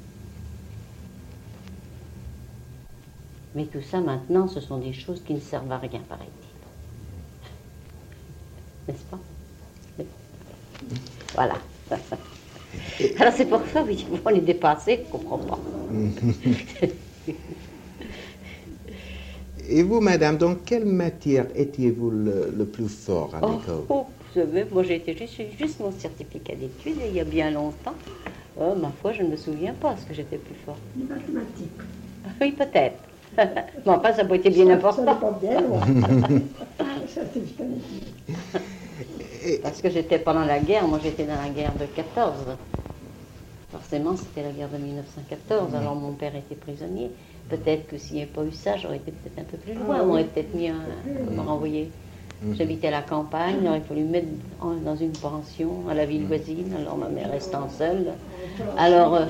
Mais tout ça, maintenant, ce sont des choses qui ne servent à rien, paraît-il. N'est-ce pas? Oui. Voilà. Alors c'est pour ça, oui, on est dépassé, je ne comprends pas. Et vous, madame, dans quelle matière étiez-vous le, le plus fort à l'école? Oh, oh, vous savez, moi j'ai été juste, juste mon certificat d'études, il y a bien longtemps. Oh, ma foi, je ne me souviens pas ce que j'étais plus fort. Les mathématiques. Oui, peut-être. Mais enfin, ça n'a pas été bien important. Ça n'a pas bien, certificat d'études. Parce que j'étais pendant la guerre, moi j'étais dans la guerre de quatorze. Forcément, c'était la guerre de mille neuf cent quatorze, alors mon père était prisonnier. Peut-être que s'il n'y avait pas eu ça, j'aurais été peut-être un peu plus loin, on m'aurait peut-être mis un, me renvoyer. J'habitais à la campagne, il aurait fallu me mettre en, dans une pension à la ville voisine, alors ma mère restant seule. Alors, euh,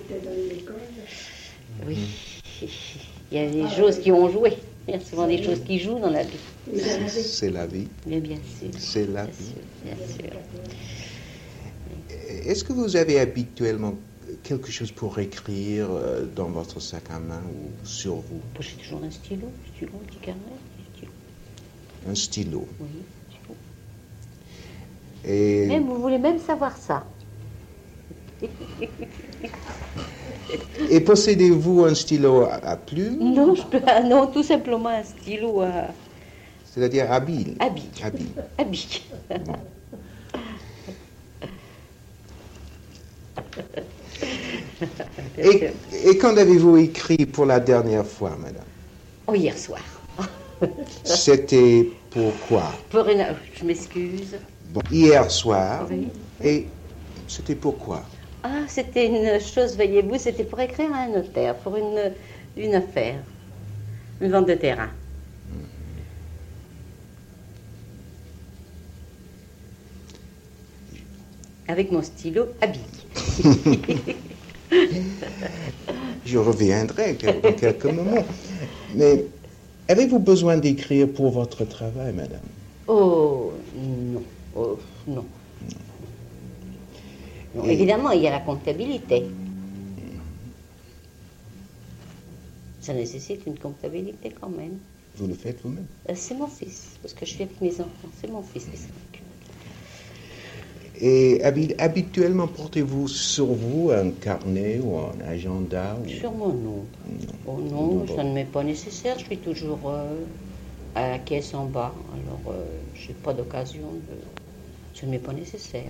oui, il y a des choses qui ont joué. Il y a souvent des choses qui jouent dans la vie. C'est la vie. Mais bien sûr. C'est la bien vie. Sûr, bien sûr. Est-ce que vous avez habituellement quelque chose pour écrire dans votre sac à main ou sur vous? J'ai toujours un stylo, un stylo, un petit carnet, un stylo. Un stylo. Oui, un stylo. Et... Même, vous voulez même savoir ça? Et possédez-vous un stylo à, à plume? Non, je peux, ah non, tout simplement un stylo à... C'est-à-dire habile. À bic. Habile. À bic. Bon. Et, et quand avez-vous écrit pour la dernière fois, madame? Oh, hier soir. C'était pourquoi? Pour une... Je m'excuse. Bon, hier soir. Oui. Et c'était pourquoi? Ah, c'était une chose, voyez-vous, c'était pour écrire à un notaire, pour une, une affaire, une vente de terrain. Avec mon stylo à bic. Je reviendrai dans quelques moments. Mais avez-vous besoin d'écrire pour votre travail, madame? Oh, non. Oh, non. non. Et... Évidemment, il y a la comptabilité. Ça nécessite une comptabilité quand même. Vous le faites vous-même? Euh, c'est mon fils, parce que je suis avec mes enfants. C'est mon fils qui s'en occupe. Et habituellement, portez-vous sur vous un carnet ou un agenda ou... Sûrement non. Non. Oh non, non ça bon. ne m'est pas nécessaire. Je suis toujours euh, à la caisse en bas. Alors, euh, je n'ai pas d'occasion de... Ça ne m'est pas nécessaire.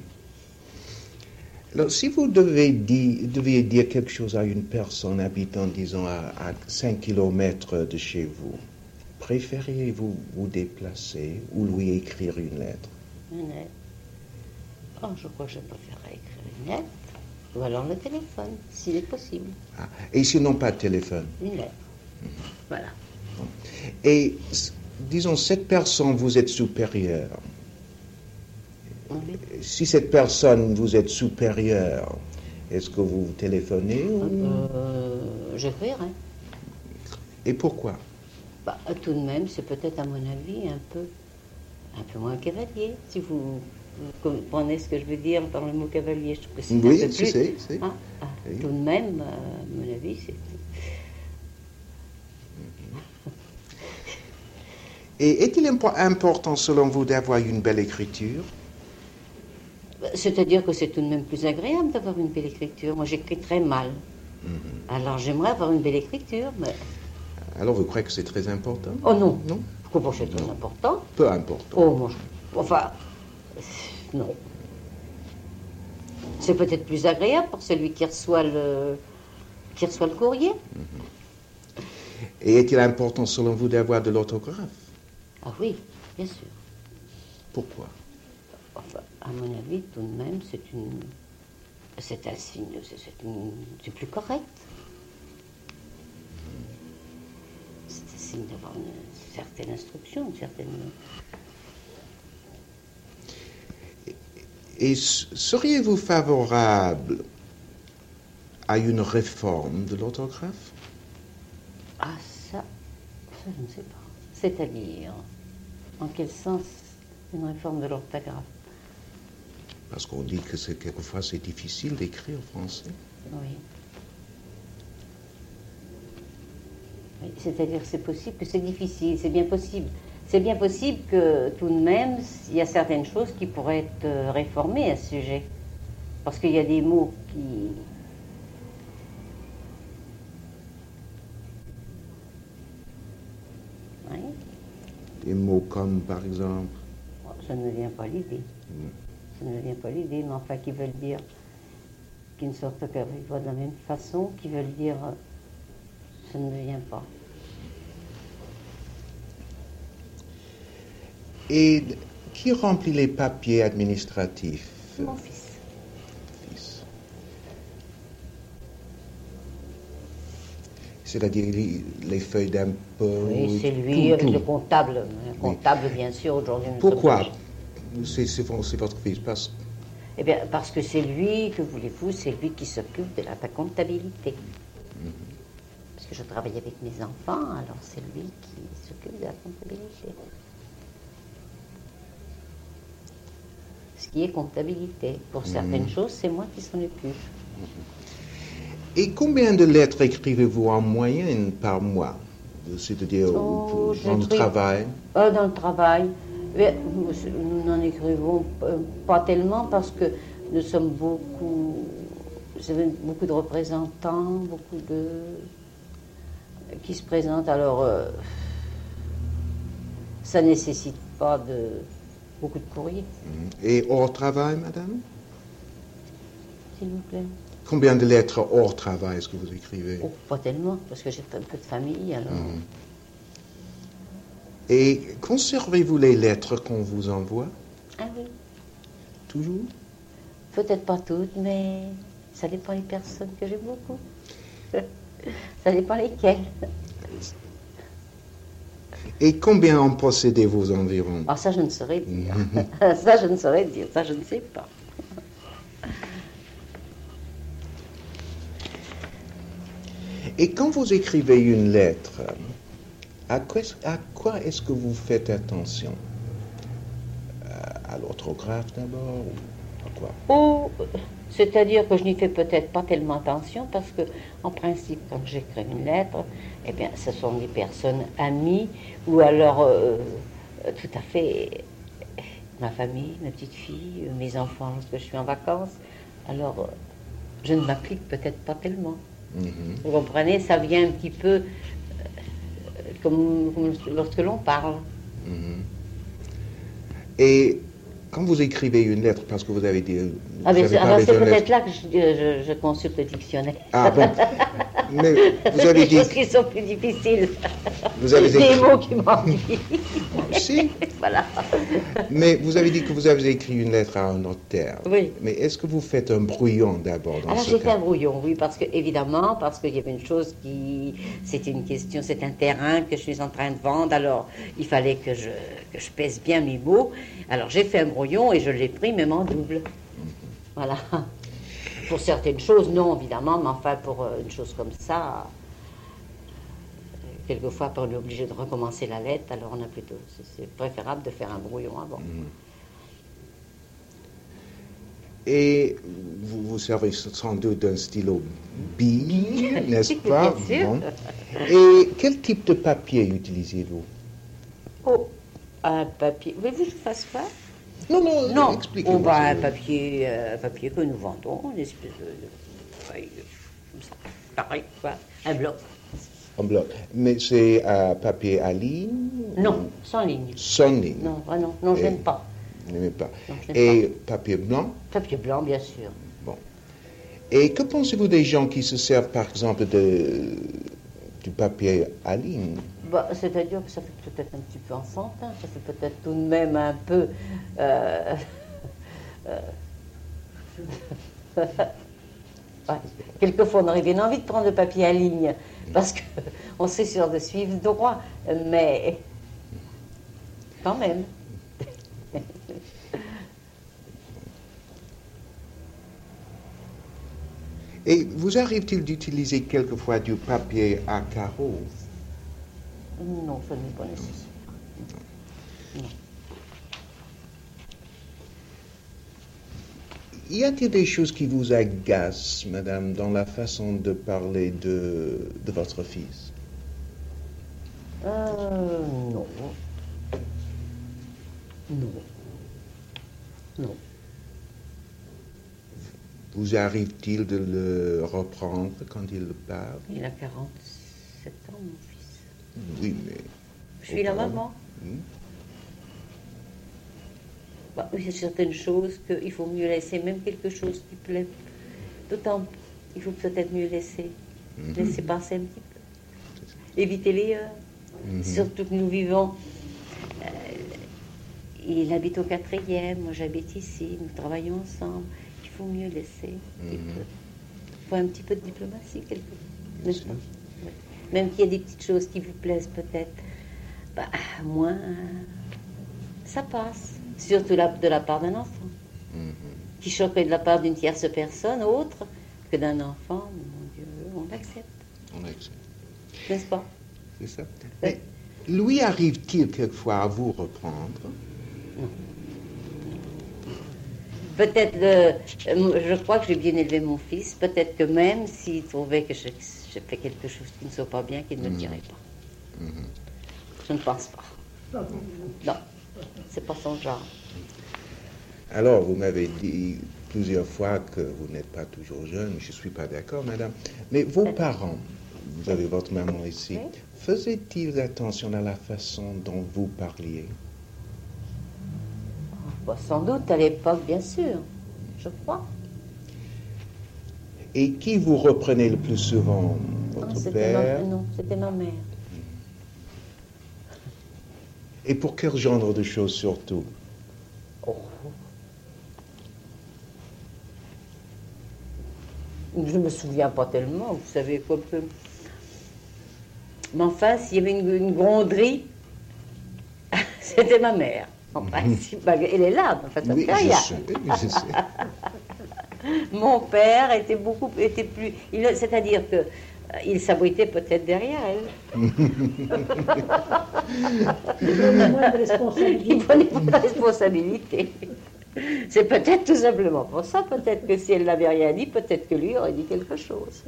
Alors, si vous devez dire, deviez dire quelque chose à une personne habitant, disons, à, à cinq kilomètres de chez vous, préférez-vous vous déplacer ou lui écrire une lettre? Une lettre. Oh, je crois que je préférerais écrire une lettre. Ou alors le téléphone, s'il est possible. Ah, et sinon pas de téléphone? Une lettre. Mmh. Voilà. Et, disons, cette personne vous êtes supérieur. Oui. Si cette personne vous êtes supérieur, est-ce que vous téléphonez ou... euh, J'écrirai. Et pourquoi? Bah, tout de même, c'est peut-être, à mon avis, un peu, un peu moins cavalier. Si vous, vous comprenez ce que je veux dire par le mot cavalier, je trouve que c'est oui, un peu plus... c'est, c'est. Ah, ah, oui. Tout de même, à mon avis, c'est... Et est-il important, selon vous, d'avoir une belle écriture? C'est-à-dire que c'est tout de même plus agréable d'avoir une belle écriture. Moi, j'écris très mal. Mm-hmm. Alors, j'aimerais avoir une belle écriture, mais... Alors, vous croyez que c'est très important? Oh non. Non? Je crois que c'est très important. Peu important. Oh, moi, je... Enfin, non. C'est peut-être plus agréable pour celui qui reçoit le, qui reçoit le courrier. Mm-hmm. Et est-il important, selon vous, d'avoir de l'orthographe? Ah oui, bien sûr. Pourquoi? Enfin, à mon avis, tout de même, c'est une... C'est un signe, c'est, c'est, une, c'est plus correct. C'est un signe d'avoir une certaine instruction, une certaine... Et seriez-vous favorable à une réforme de l'orthographe? Ah, ça, ça, je ne sais pas. C'est-à-dire, en quel sens une réforme de l'orthographe? Parce qu'on dit que c'est, quelquefois c'est difficile d'écrire français. Oui. Oui, c'est-à-dire que c'est possible que c'est difficile, c'est bien possible. C'est bien possible que tout de même, il y a certaines choses qui pourraient être euh, réformées à ce sujet. Parce qu'il y a des mots qui... Oui. Des mots comme, par exemple... Oh, ça ne me vient pas l'idée. Mm. Ça ne me vient pas l'idée, mais enfin, qui veulent dire... qui ne sortent qu'avec voix de la même façon, qui veulent dire... euh, ça ne me vient pas. Et qui remplit les papiers administratifs? Mon fils. Fils. C'est-à-dire les, les feuilles d'impôt? Oui, c'est lui, tout, avec tout. le comptable. Le comptable, bien sûr, aujourd'hui... nous Pourquoi sommes- c'est, c'est, vo- c'est votre fils? Parce... Eh bien, parce que c'est lui, que voulez-vous, c'est lui qui s'occupe de la comptabilité. Mhm. Parce que je travaille avec mes enfants, alors c'est lui qui s'occupe de la comptabilité. Ce qui est comptabilité. Pour certaines Mhm. choses, c'est moi qui s'en occupe. Et combien de lettres écrivez-vous en moyenne par mois? C'est-à-dire Oh, dans le j'écris- travail? Euh, dans le travail, mais nous n'en écrivons euh, pas tellement parce que nous sommes beaucoup, vous savez, beaucoup de représentants, beaucoup de qui se présentent. Alors, euh, ça ne nécessite pas de beaucoup de courrier, Mhm. Et hors travail, madame? s'il vous plaît. Combien de lettres hors travail est-ce que vous écrivez? Oh, pas tellement, parce que j'ai un peu de famille, alors. Mhm. Et conservez-vous les lettres qu'on vous envoie? Ah oui, Toujours? peut-être pas toutes, mais ça dépend des personnes que j'aime beaucoup. Ça dépend lesquelles. Et combien en possédez-vous environ? Ah, ça, je ne saurais dire. Ça, je ne saurais dire. Ça, je ne sais pas. Et quand vous écrivez une lettre, à quoi, à quoi est-ce que vous faites attention? À, à l'orthographe d'abord ou à quoi? Ou, c'est-à-dire que je n'y fais peut-être pas tellement attention parce que, en principe, quand j'écris une lettre, eh bien, ce sont des personnes amies ou alors euh, tout à fait ma famille, ma petite fille, mes enfants lorsque je suis en vacances. Alors, euh, je ne m'applique peut-être pas tellement. Mhm. Vous comprenez, ça vient un petit peu euh, comme, comme lorsque l'on parle. Mhm. Et quand vous écrivez une lettre, parce que vous avez dit... vous Ah, mais avez c'est, alors parlé c'est de peut-être lettre- là que je, je- je consulte le dictionnaire. Ah bon. Mais vous avez Des dit... choses qui sont plus difficiles. Vous avez Des écrit... mots qui m'ennuient. Si, Voilà. mais vous avez dit que vous avez écrit une lettre à un notaire. Oui. Mais est-ce que vous faites un brouillon d'abord dans Alors ce j'ai fait cas? un brouillon, oui, parce que évidemment, parce qu'il y avait une chose qui, c'était une question, c'est un terrain que je suis en train de vendre. Alors il fallait que je que je pèse bien mes mots. Alors j'ai fait un brouillon et je l'ai pris même en double. Voilà. Pour certaines choses, non, évidemment, mais enfin pour euh, une chose comme ça, euh, quelquefois on est obligé de recommencer la lettre. Alors on a plutôt, c'est, c'est préférable de faire un brouillon avant. Et vous vous servez sans doute d'un stylo bille, n'est-ce pas? Bien sûr. Bon. Et quel type de papier utilisez-vous? Oh, un papier. Voulez-vous que je fasse quoi? Non, non, Non, expliquez-moi. oh, bah, un c'est- papier, euh, un papier que nous vendons, une espèce de, de feuille, comme ça, pareil, quoi, un bloc. Un bloc. Mais c'est euh, papier à ligne? Non, sans ligne. Sans ligne. Non, ah non, non, je Et- n'aime pas. Vous n'aimez pas. Non, je n'aime Et papier blanc? Papier blanc, bien sûr. Bon. Et que pensez-vous des gens qui se servent, par exemple, de, du papier à ligne? Bah, c'est-à-dire que ça fait peut-être un petit peu enfantin, ça fait peut-être tout de même un peu... euh, euh, ouais. Quelquefois, on aurait bien envie de prendre le papier à ligne, parce qu'on serait sûr de suivre droit, mais quand même. Et vous arrive-t-il d'utiliser quelquefois du papier à carreaux? Non, ça n'est pas nécessaire. Non. Y a-t-il des choses qui vous agacent, madame, dans la façon de parler de, de votre fils? Euh, non. Non. Non. Vous arrive-t-il de le reprendre quand il parle? Il a quarante-sept ans, mon fils. Oui, mais... Je suis la auparavant. maman. Hmm. Bah, il y a certaines choses qu'il faut mieux laisser, même quelque chose qui plaît. D'autant, il faut peut-être mieux laisser. Mhm. Laisser passer un petit peu. Éviter les heures. Mhm. Surtout que nous vivons. euh, il habite au quatrième, moi j'habite ici, nous travaillons ensemble. Il faut mieux laisser un petit Mhm. peu. Il faut un petit peu de diplomatie, quelque peu. Bien N'est-ce sûr. pas? Oui. Même qu'il y ait des petites choses qui vous plaisent peut-être. Bah, moins, euh, ça passe. Surtout la- de la part d'un enfant. Mhm. Qui choquerait de la part d'une tierce personne autre que d'un enfant, mon Dieu, on l'accepte, On accepte. n'est-ce pas? C'est ça. Oui. Mais lui arrive-t-il quelquefois à vous reprendre? Peut-être, euh, je crois que j'ai bien élevé mon fils, peut-être que même s'il trouvait que je, je fais quelque chose qui ne soit pas bien, qu'il ne me le dirait pas. Mhm. Je ne pense pas. Pas pour vous. Non, c'est pas son genre. Alors, vous m'avez dit plusieurs fois que vous n'êtes pas toujours jeune. Je ne suis pas d'accord, madame. Mais vos parents, vous avez votre maman ici, Oui. faisaient-ils attention à la façon dont vous parliez? Bah, sans doute à l'époque, bien sûr, je crois. Et qui vous reprenait le plus souvent? Ah, Votre c'était ma, père? non, c'était ma mère. Et pour quel genre de choses surtout? Oh. Je me souviens pas tellement, vous savez quoi peu. Mais enfin, s'il y avait une, une gronderie, c'était ma mère. Enfin, si- bah, elle est là, enfin, ça Oui, fait rien. je sais, je sais. Mon père était beaucoup, était plus, il- c'est-à-dire que euh, il s'abritait peut-être derrière elle. Il prenait moins de Il responsabilité. prenait pas de responsabilité. C'est peut-être tout simplement pour ça, peut-être que si elle n'avait rien dit, peut-être que lui aurait dit quelque chose.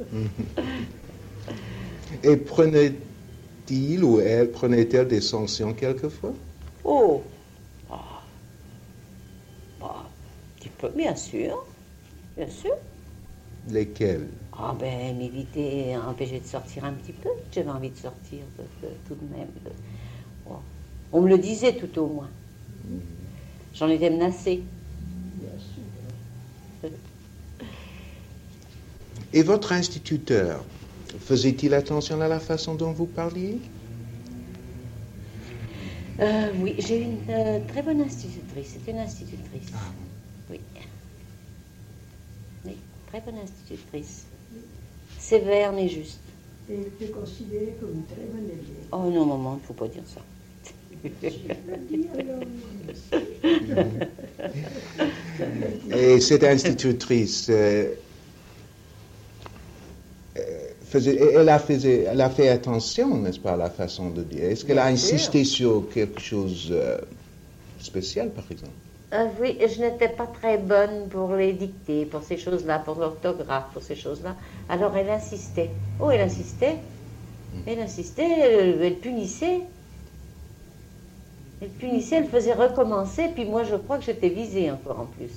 Et prenait-il ou elle, prenait-elle des sanctions quelquefois? Oh, ah. Ah, un petit peu, bien sûr, bien sûr. Lesquelles? Ah ben, m'éviter, empêcher de sortir un petit peu. J'avais envie de sortir de- de- tout de même. de- oh. On me le disait tout au moins. J'en étais menacée. Bien sûr. Et votre instituteur, faisait-il attention à la façon dont vous parliez? Euh, oui, j'ai une euh, très bonne institutrice. C'est une institutrice. Ah. Oui. Oui, très bonne institutrice. Sévère mais juste. Et il était considéré comme une très bonne élève. Oh non, maman, il ne faut pas dire ça. Je le dis alors. Et cette institutrice, euh, euh, faisait, elle, a faisait, elle a fait attention, n'est-ce pas, à la façon de dire. Est-ce qu'elle a Bien sûr. insisté sur quelque chose euh, spécial, par exemple? Ah oui, je n'étais pas très bonne pour les dictées, pour ces choses-là, pour l'orthographe, pour ces choses-là. Alors elle insistait. Oh, elle insistait. Elle insistait, elle, elle punissait. Elle punissait, elle faisait recommencer, puis moi je crois que j'étais visée encore en plus.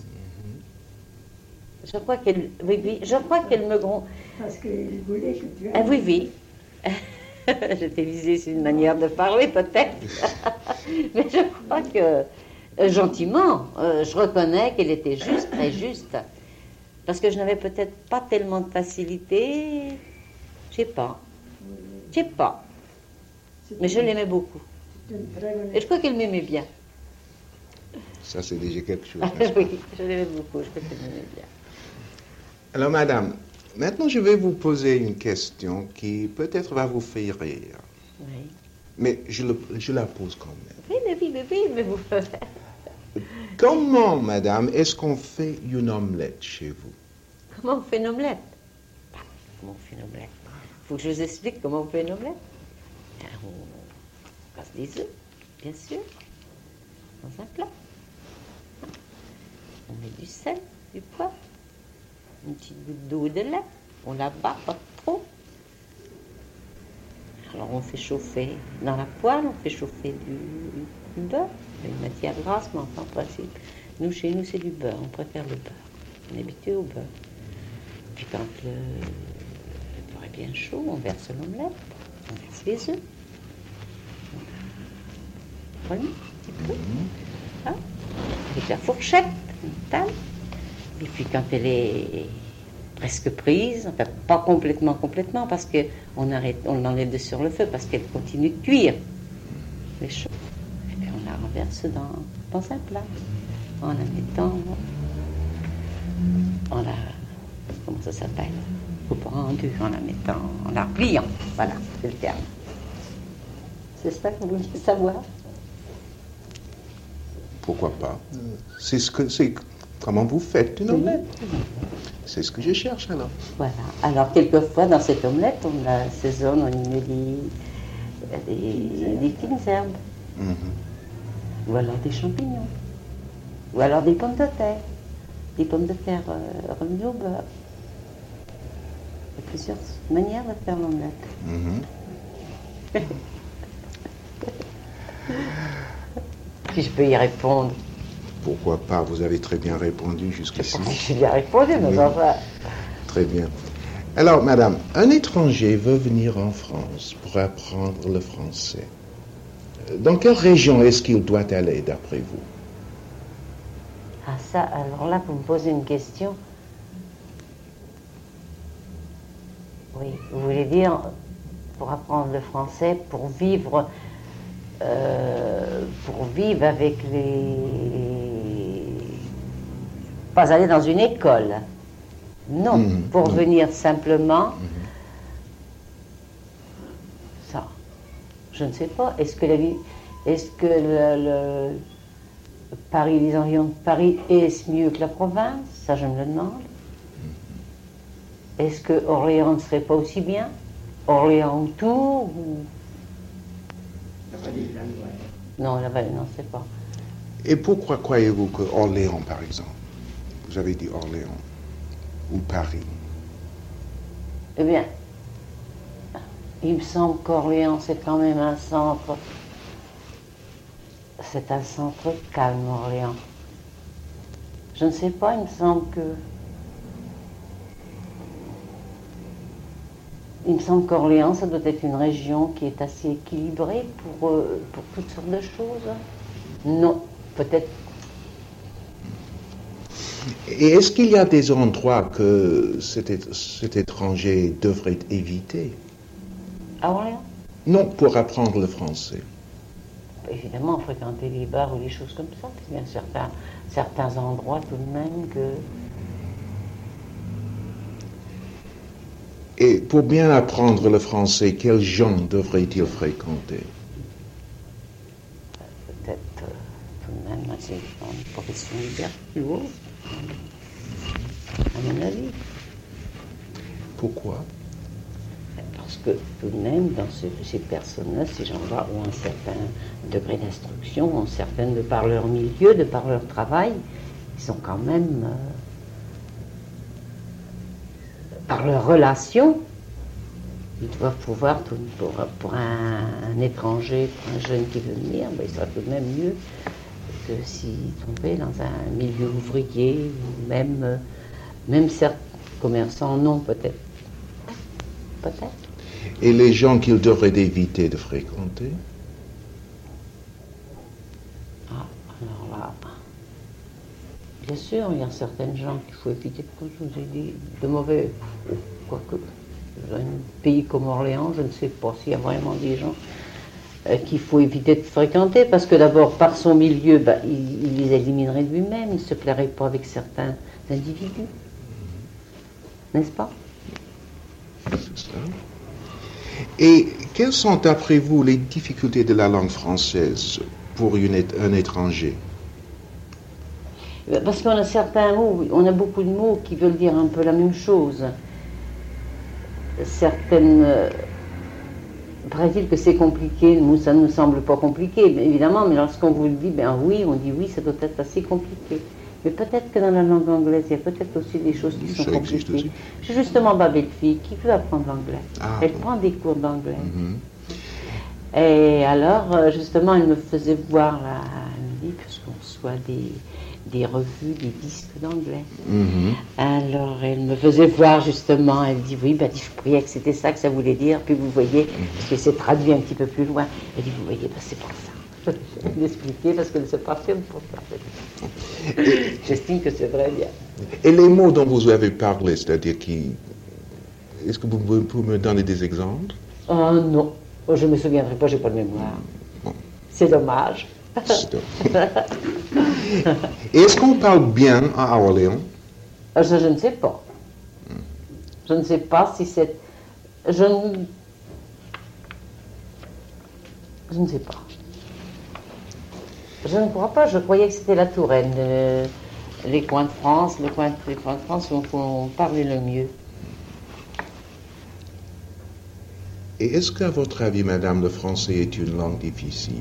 Je crois qu'elle, oui, oui, je crois qu'elle me gron... Parce qu'il voulait que tu aies. Ah oui, oui. J'étais visée, c'est une manière de parler peut-être. Mais je crois que, euh, gentiment, euh, je reconnais qu'elle était juste, très juste. Parce que je n'avais peut-être pas tellement de facilité. Je sais pas. Je sais pas. Mais je l'aimais beaucoup. C'est une très bonne Et je crois qu'elle m'aimait bien. Ça, c'est déjà quelque chose. Ah, n'est-ce pas? oui, je l'aimais beaucoup. Je crois qu'elle m'aimait bien. Alors, madame, maintenant, je vais vous poser une question qui peut-être va vous faire rire. Oui. Mais je, le- je la pose quand même. Oui, mais oui, mais oui, mais vous... Comment, madame, est-ce qu'on fait une omelette chez vous? Comment on fait une omelette? comment on fait une omelette. Il faut que je vous explique comment on fait une omelette. On casse des œufs, bien sûr, dans un plat. On met du sel, du poivre, une petite goutte d'eau et de lait. On la bat, pas trop. Alors on fait chauffer dans la poêle, on fait chauffer du, du beurre, une matière grasse, mais enfin, en principe, nous, chez nous, c'est du beurre. On préfère le beurre. On est habitué au beurre. Puis quand le, le beurre est bien chaud, on verse l'omelette, on verse les œufs. Voilà, un petit peu. Hein, avec la fourchette, une table. Et puis quand elle est presque prise, enfin pas complètement, complètement, parce qu'on arrête, on l'enlève de sur le feu, parce qu'elle continue de cuire. Elle est chaude. Et puis on la renverse dans, dans un plat, en la mettant, en la, comment ça s'appelle, coupant en deux, en la mettant, en la pliant. Voilà, c'est le terme. C'est ça que vous voulez savoir? Pourquoi pas? C'est ce que c'est. Comment vous faites une omelette? C'est ce que je cherche alors. Voilà. Alors quelquefois dans cette omelette, on assaisonne, on y met des, des, des fines herbes, mm-hmm. ou alors des champignons, ou alors des pommes de terre, des pommes de terre euh, remises au beurre. Il y a plusieurs manières de faire l'omelette. Mm-hmm. Si je peux y répondre. Pourquoi pas? Vous avez très bien répondu jusqu'ici. J'ai bien répondu, mais enfin... Très bien. Alors, madame, un étranger veut venir en France pour apprendre le français. Dans quelle région est-ce qu'il doit aller, d'après vous? Ah ça, alors là, vous me posez une question. Oui, vous voulez dire, pour apprendre le français, pour vivre... Euh, pour vivre avec les... Pas aller dans une école. Non, mmh, pour non. venir simplement... Mmh. Ça, je ne sais pas. Est-ce que la vie... Est-ce que le, le... Paris, les environs de Paris, est mieux que la province? Ça, je me le demande. Est-ce que Orléans ne serait pas aussi bien? Orléans autour ou... Non, la Vallée, non, c'est pas. Et pourquoi croyez-vous que Orléans, par exemple, vous avez dit Orléans, ou Paris? Eh bien, il me semble qu'Orléans, c'est quand même un centre, c'est un centre calme, Orléans. Je ne sais pas, il me semble que... Il me semble qu'Orléans, ça doit être une région qui est assez équilibrée pour, euh, pour toutes sortes de choses. Non, peut-être. Et est-ce qu'il y a des endroits que cet, cet étranger devrait éviter? À Orléans? Non, pour apprendre le français. Évidemment, fréquenter les bars ou des choses comme ça. Il y a certains, certains endroits tout de même que... Et pour bien apprendre le français, quels gens devrait-il fréquenter? Peut-être euh, tout de même assez dans une profession liberté plus haut, à mon avis. Pourquoi? Parce que tout de même, dans ce, ces personnes-là, ces gens-là ont un certain degré d'instruction, ont certaines, de par leur milieu, de par leur travail, ils sont quand même... Euh, par leur relation, ils doivent pouvoir, tout, pour, pour un, un étranger, pour un jeune qui veut venir, ben, il sera tout de même mieux que s'il tombait dans un milieu ouvrier, ou même, même certains commerçants, non, peut-être. Peut-être. Et les gens qu'il devrait éviter de fréquenter? Ah, alors là... Bien sûr, il y a certaines gens qu'il faut éviter, comme je vous ai dit, de mauvais, quoique, dans un pays comme Orléans, je ne sais pas s'il y a vraiment des gens euh, qu'il faut éviter de fréquenter, parce que d'abord, par son milieu, bah, il, il les éliminerait de lui-même, il ne se plairait pas avec certains individus. N'est-ce pas? C'est ça. Et quelles sont, d'après vous, les difficultés de la langue française pour une, un étranger? Parce qu'on a certains mots, on a beaucoup de mots qui veulent dire un peu la même chose. certaines... Euh, paraît-il que c'est compliqué, nous, ça ne nous semble pas compliqué, évidemment, mais lorsqu'on vous le dit, ben oui, on dit oui, ça doit être assez compliqué. Mais peut-être que dans la langue anglaise, il y a peut-être aussi des choses qui ça sont compliquées. Aussi. J'ai justement ma belle-fille qui veut apprendre l'anglais. Ah, elle bon. prend des cours d'anglais. Mm-hmm. Et alors, justement, elle me faisait voir, là, elle me dit, puisqu'on reçoit des, des revues, des disques d'anglais. Mm-hmm. Alors, elle me faisait voir, justement, elle dit, oui, ben, je croyais que c'était ça que ça voulait dire, puis vous voyez, mm-hmm. parce que c'est traduit un petit peu plus loin, elle dit, vous voyez, ben, c'est pour ça. Je vais l'expliquer parce que ne c'est pas fait pour ça. J'estime que c'est très bien. Et les mots dont vous avez parlé, c'est-à-dire qui... Est-ce que vous pouvez me donner des exemples? Oh non, je ne me souviendrai pas, je n'ai pas de mémoire. Bon. C'est dommage. Et est-ce qu'on parle bien à Orléans? Je, je ne sais pas. Je ne sais pas si c'est... Je ne... Je ne sais pas. Je ne crois pas, je croyais que c'était la Touraine, euh, les coins de France, les coins, les coins de France où on parlait le mieux. Et est-ce qu'à votre avis, madame, le français est une langue difficile?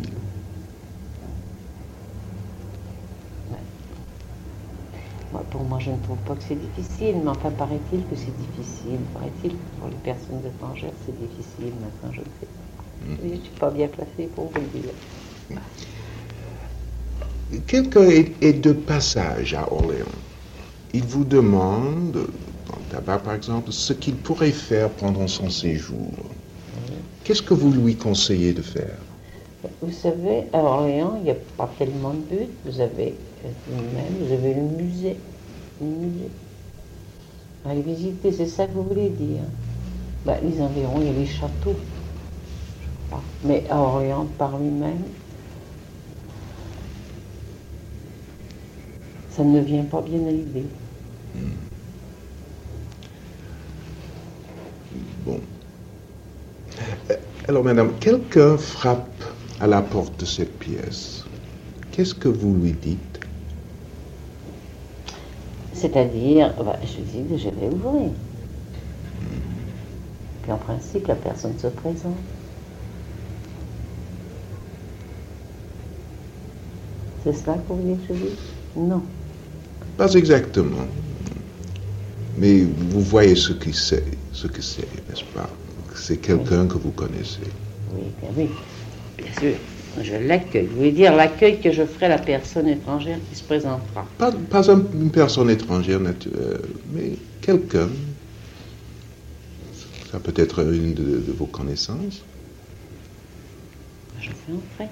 Ouais. Moi, pour moi, je ne trouve pas que c'est difficile, mais enfin, paraît-il que c'est difficile. Paraît-il que pour les personnes étrangères, c'est difficile. Maintenant, je ne sais pas. Mmh. Je ne suis pas bien placée pour vous le dire. Mmh. Quelqu'un est, est de passage à Orléans. Il vous demande, dans le tabac par exemple, ce qu'il pourrait faire pendant son séjour. Oui. Qu'est-ce que vous lui conseillez de faire? Vous savez, à Orléans, il n'y a pas tellement de buts. Vous avez même, vous avez le musée. Le musée. Allez visiter, c'est ça que vous voulez dire? Ben, les environs, il y a les châteaux. Je crois. Mais à Orléans, par lui-même, ça ne vient pas bien à l'idée. Hmm. Bon. Alors, madame, quelqu'un frappe à la porte de cette pièce. Qu'est-ce que vous lui dites? C'est-à-dire, bah, je dis que je vais ouvrir. Hmm. Puis en principe, la personne se présente. C'est cela que vous voulez que je dise? Non. Pas exactement. Mais vous voyez ce que c'est, ce que c'est, n'est-ce pas? C'est quelqu'un oui. que vous connaissez. Oui, bien oui, bien sûr. Je l'accueille. Vous voulez dire l'accueil que je ferai à la personne étrangère qui se présentera? Pas, pas un, une personne étrangère, naturelle, mais quelqu'un. Ça peut être une de, de vos connaissances. Je fais entrer.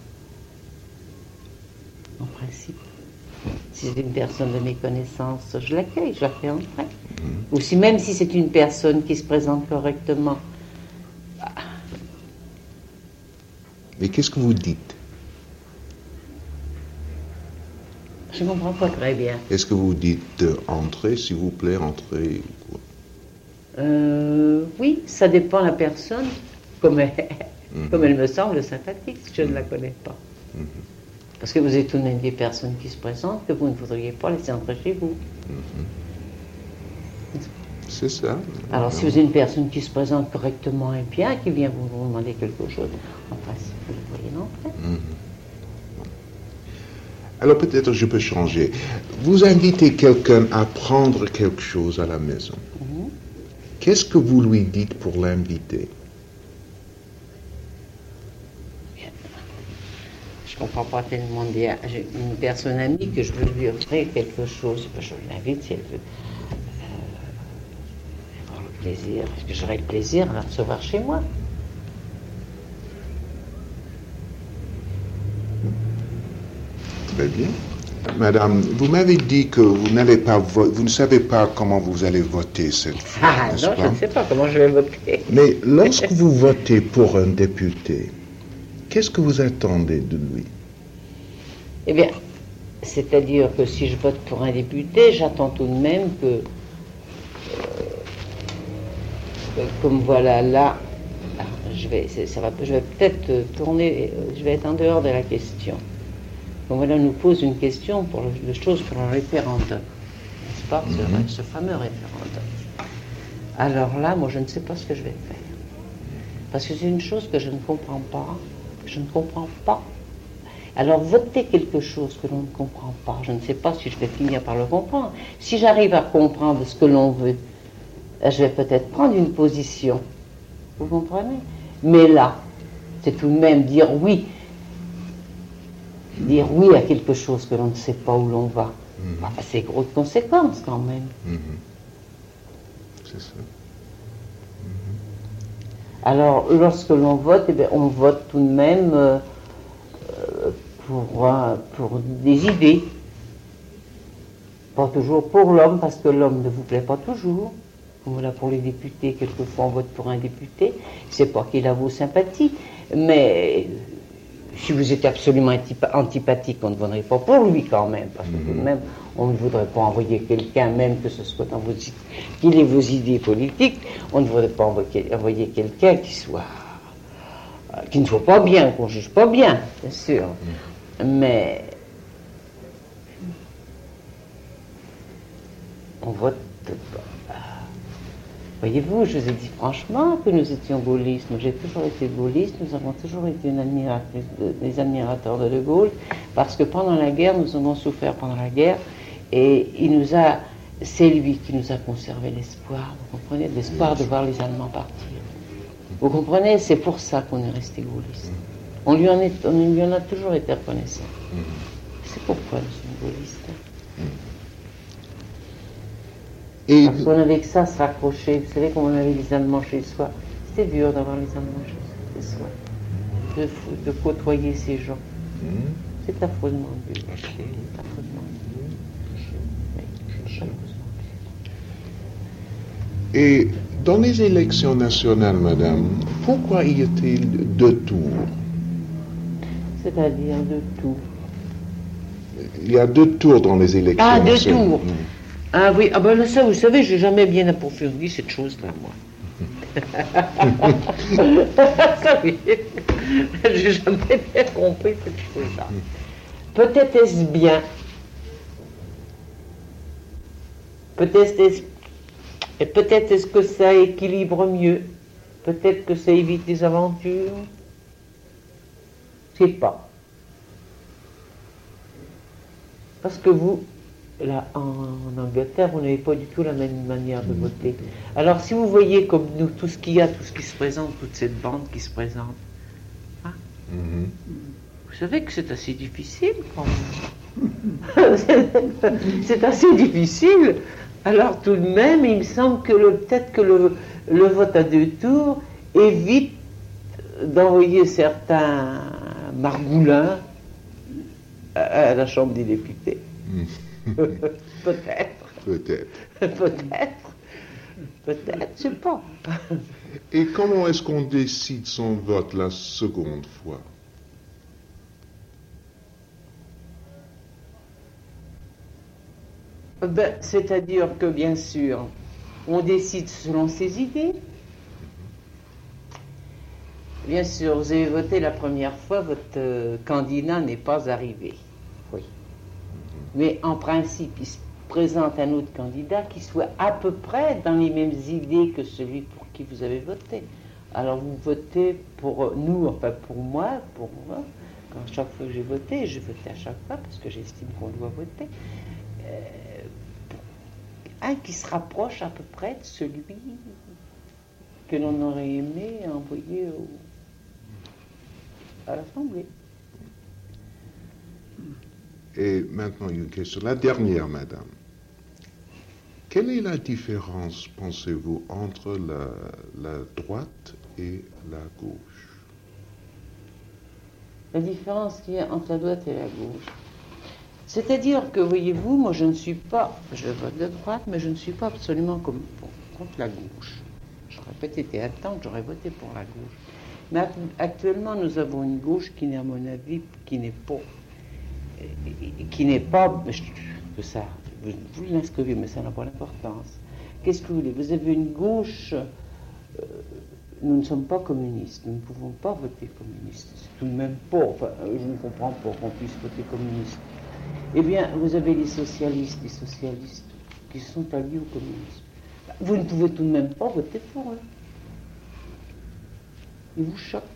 En principe. Si c'est une personne de mes connaissances, je l'accueille, je la fais entrer. Mmh. Ou si même si c'est une personne qui se présente correctement. Mais qu'est-ce que vous dites? Je ne comprends pas très bien. Est-ce que vous dites euh, entrez, s'il vous plaît, entrez quoi? euh, Oui, ça dépend de la personne, comme elle, mmh. comme elle me semble sympathique, si je mmh. ne la connais pas. Mmh. Parce que vous êtes tout de même des personnes qui se présentent que vous ne voudriez pas laisser entrer chez vous. Mm-hmm. C'est ça. Alors, si vous êtes une personne qui se présente correctement et bien, qui vient vous, vous demander quelque chose, en principe, vous le voyez entrer. Mm-hmm. Alors, peut-être je peux changer. Vous invitez quelqu'un à prendre quelque chose à la maison. Mm-hmm. Qu'est-ce que vous lui dites pour l'inviter? Je ne comprends pas tellement bien. J'ai une personne amie que je veux lui offrir quelque chose. Je l'invite si elle veut euh, avoir le plaisir. Est-ce que j'aurai le plaisir de la recevoir chez moi? Très bien. Madame, vous m'avez dit que vous n'avez pas vo- vous ne savez pas comment vous allez voter cette fois. Ah non, pas? Je ne sais pas comment je vais voter. Mais lorsque vous votez pour un député, qu'est-ce que vous attendez de lui? Eh bien, c'est-à-dire que si je vote pour un député, j'attends tout de même que, euh, comme voilà là, je vais, ça va, je vais peut-être tourner, je vais être en dehors de la question. Donc voilà, on nous pose une question pour le, le chose pour le référendum, n'est-ce pas, mm-hmm. ce, ce fameux référendum. alors là, moi, je ne sais pas ce que je vais faire. Parce que c'est une chose que je ne comprends pas, que je ne comprends pas. Alors, voter quelque chose que l'on ne comprend pas, je ne sais pas si je vais finir par le comprendre. Si j'arrive à comprendre ce que l'on veut, je vais peut-être prendre une position. Vous comprenez? Mais là, c'est tout de même dire oui. Dire oui à quelque chose que l'on ne sait pas où l'on va. Mm-hmm. Bah, c'est gros de conséquences quand même. Mm-hmm. C'est ça. Mm-hmm. Alors, lorsque l'on vote, eh bien, on vote tout de même euh, pour, euh, pour des idées. Pas toujours pour l'homme, parce que l'homme ne vous plaît pas toujours. Voilà, pour les députés, quelquefois on vote pour un député, c'est pas qu'il a vos sympathies, mais si vous êtes absolument antipathique, on ne voterait pas pour lui quand même, parce que tout de même, on ne voudrait pas envoyer quelqu'un, même que ce soit dans vos qu'il ait vos idées politiques, on ne voudrait pas envoyer, envoyer quelqu'un qui soit qui ne soit pas bien, qu'on ne juge pas bien, bien sûr. Mais on vote pas. Voyez-vous, je vous ai dit franchement que nous étions gaullistes. Moi, j'ai toujours été gaulliste. Nous avons toujours été une admiratrice de, des admirateurs de De Gaulle, parce que pendant la guerre, nous avons souffert pendant la guerre, et il nous a, c'est lui qui nous a conservé l'espoir. Vous comprenez, l'espoir de voir les Allemands partir. Vous comprenez, c'est pour ça qu'on est resté gaulliste. On lui en est, on lui en a toujours été reconnaissant. C'est pourquoi nous sommes gaullistes. Et parce qu'on avait que ça à se raccrocher. Vous savez, comme on avait les Allemands chez soi, c'était dur d'avoir les Allemands chez soi, de, de côtoyer ces gens. Mmh. C'est affreusement dur. C'est affreusement dur. Et dans les élections nationales, madame, pourquoi y a-t-il deux tours? C'est-à-dire deux tours. Il y a deux tours dans les élections ah, nationales. Ah, deux tours. Mmh. Ah oui, ah ben là, ça, vous savez, j'ai jamais bien approfondi cette chose-là, moi. Ça, oui. J'ai jamais bien compris cette chose-là. Peut-être est-ce bien. Peut-être est-ce, et peut-être est-ce que ça équilibre mieux. Peut-être que ça évite des aventures. Je sais pas. Parce que vous, là, en Angleterre, vous n'avez pas du tout la même manière de voter. Alors, si vous voyez comme nous, tout ce qu'il y a, tout ce qui se présente, toute cette bande qui se présente, hein, mm-hmm. Vous savez que c'est assez difficile, quand même. C'est assez difficile. Alors, tout de même, il me semble que le, peut-être que le, le vote à deux tours évite d'envoyer certains margoulins à, à la Chambre des députés. Peut-être. Peut-être. Peut-être. Peut-être, je sais pas. Et comment est-ce qu'on décide son vote la seconde fois? Ben, c'est-à-dire que, bien sûr, on décide selon ses idées. Bien sûr, vous avez voté la première fois, votre euh, candidat n'est pas arrivé. Oui. Mais en principe, il se présente un autre candidat qui soit à peu près dans les mêmes idées que celui pour qui vous avez voté. Alors vous votez pour nous, enfin pour moi, pour moi, quand chaque fois que j'ai voté, je votais à chaque fois parce que j'estime qu'on doit voter, euh, un qui se rapproche à peu près de celui que l'on aurait aimé envoyer au, à l'Assemblée. Et maintenant, une question. La dernière, madame. Quelle est la différence, pensez-vous, entre la, la droite et la gauche? La différence qu'il y a entre la droite et la gauche. C'est-à-dire que, voyez-vous, moi je ne suis pas, je vote de droite, mais je ne suis pas absolument comme, bon, contre la gauche. J'aurais peut-être été à temps que j'aurais voté pour la gauche. Mais actuellement, nous avons une gauche qui n'est, à mon avis, qui n'est pas... qui n'est pas, que ça, vous, vous l'inscrivez, mais ça n'a pas d'importance. Qu'est-ce que vous voulez? Vous avez une gauche, euh, nous ne sommes pas communistes, nous ne pouvons pas voter communiste. C'est tout de même pas, enfin, je ne comprends pas qu'on puisse voter communiste. Eh bien, vous avez les socialistes, les socialistes qui sont alliés au communisme. Vous ne pouvez tout de même pas voter pour eux. Ils vous choquent.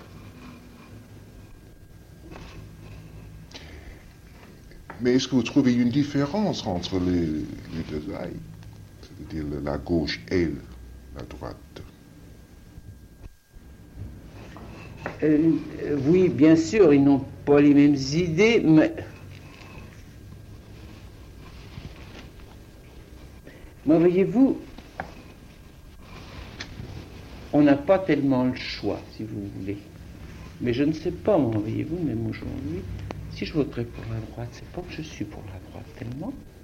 Mais est-ce que vous trouvez une différence entre les, les deux ailes, c'est-à-dire la gauche et la droite? Euh, oui, bien sûr, ils n'ont pas les mêmes idées, mais... Moi, voyez-vous, on n'a pas tellement le choix, si vous voulez. Mais je ne sais pas, moi, voyez-vous, même aujourd'hui, si je voterais pour la droite, c'est pas que je suis pour la droite tellement,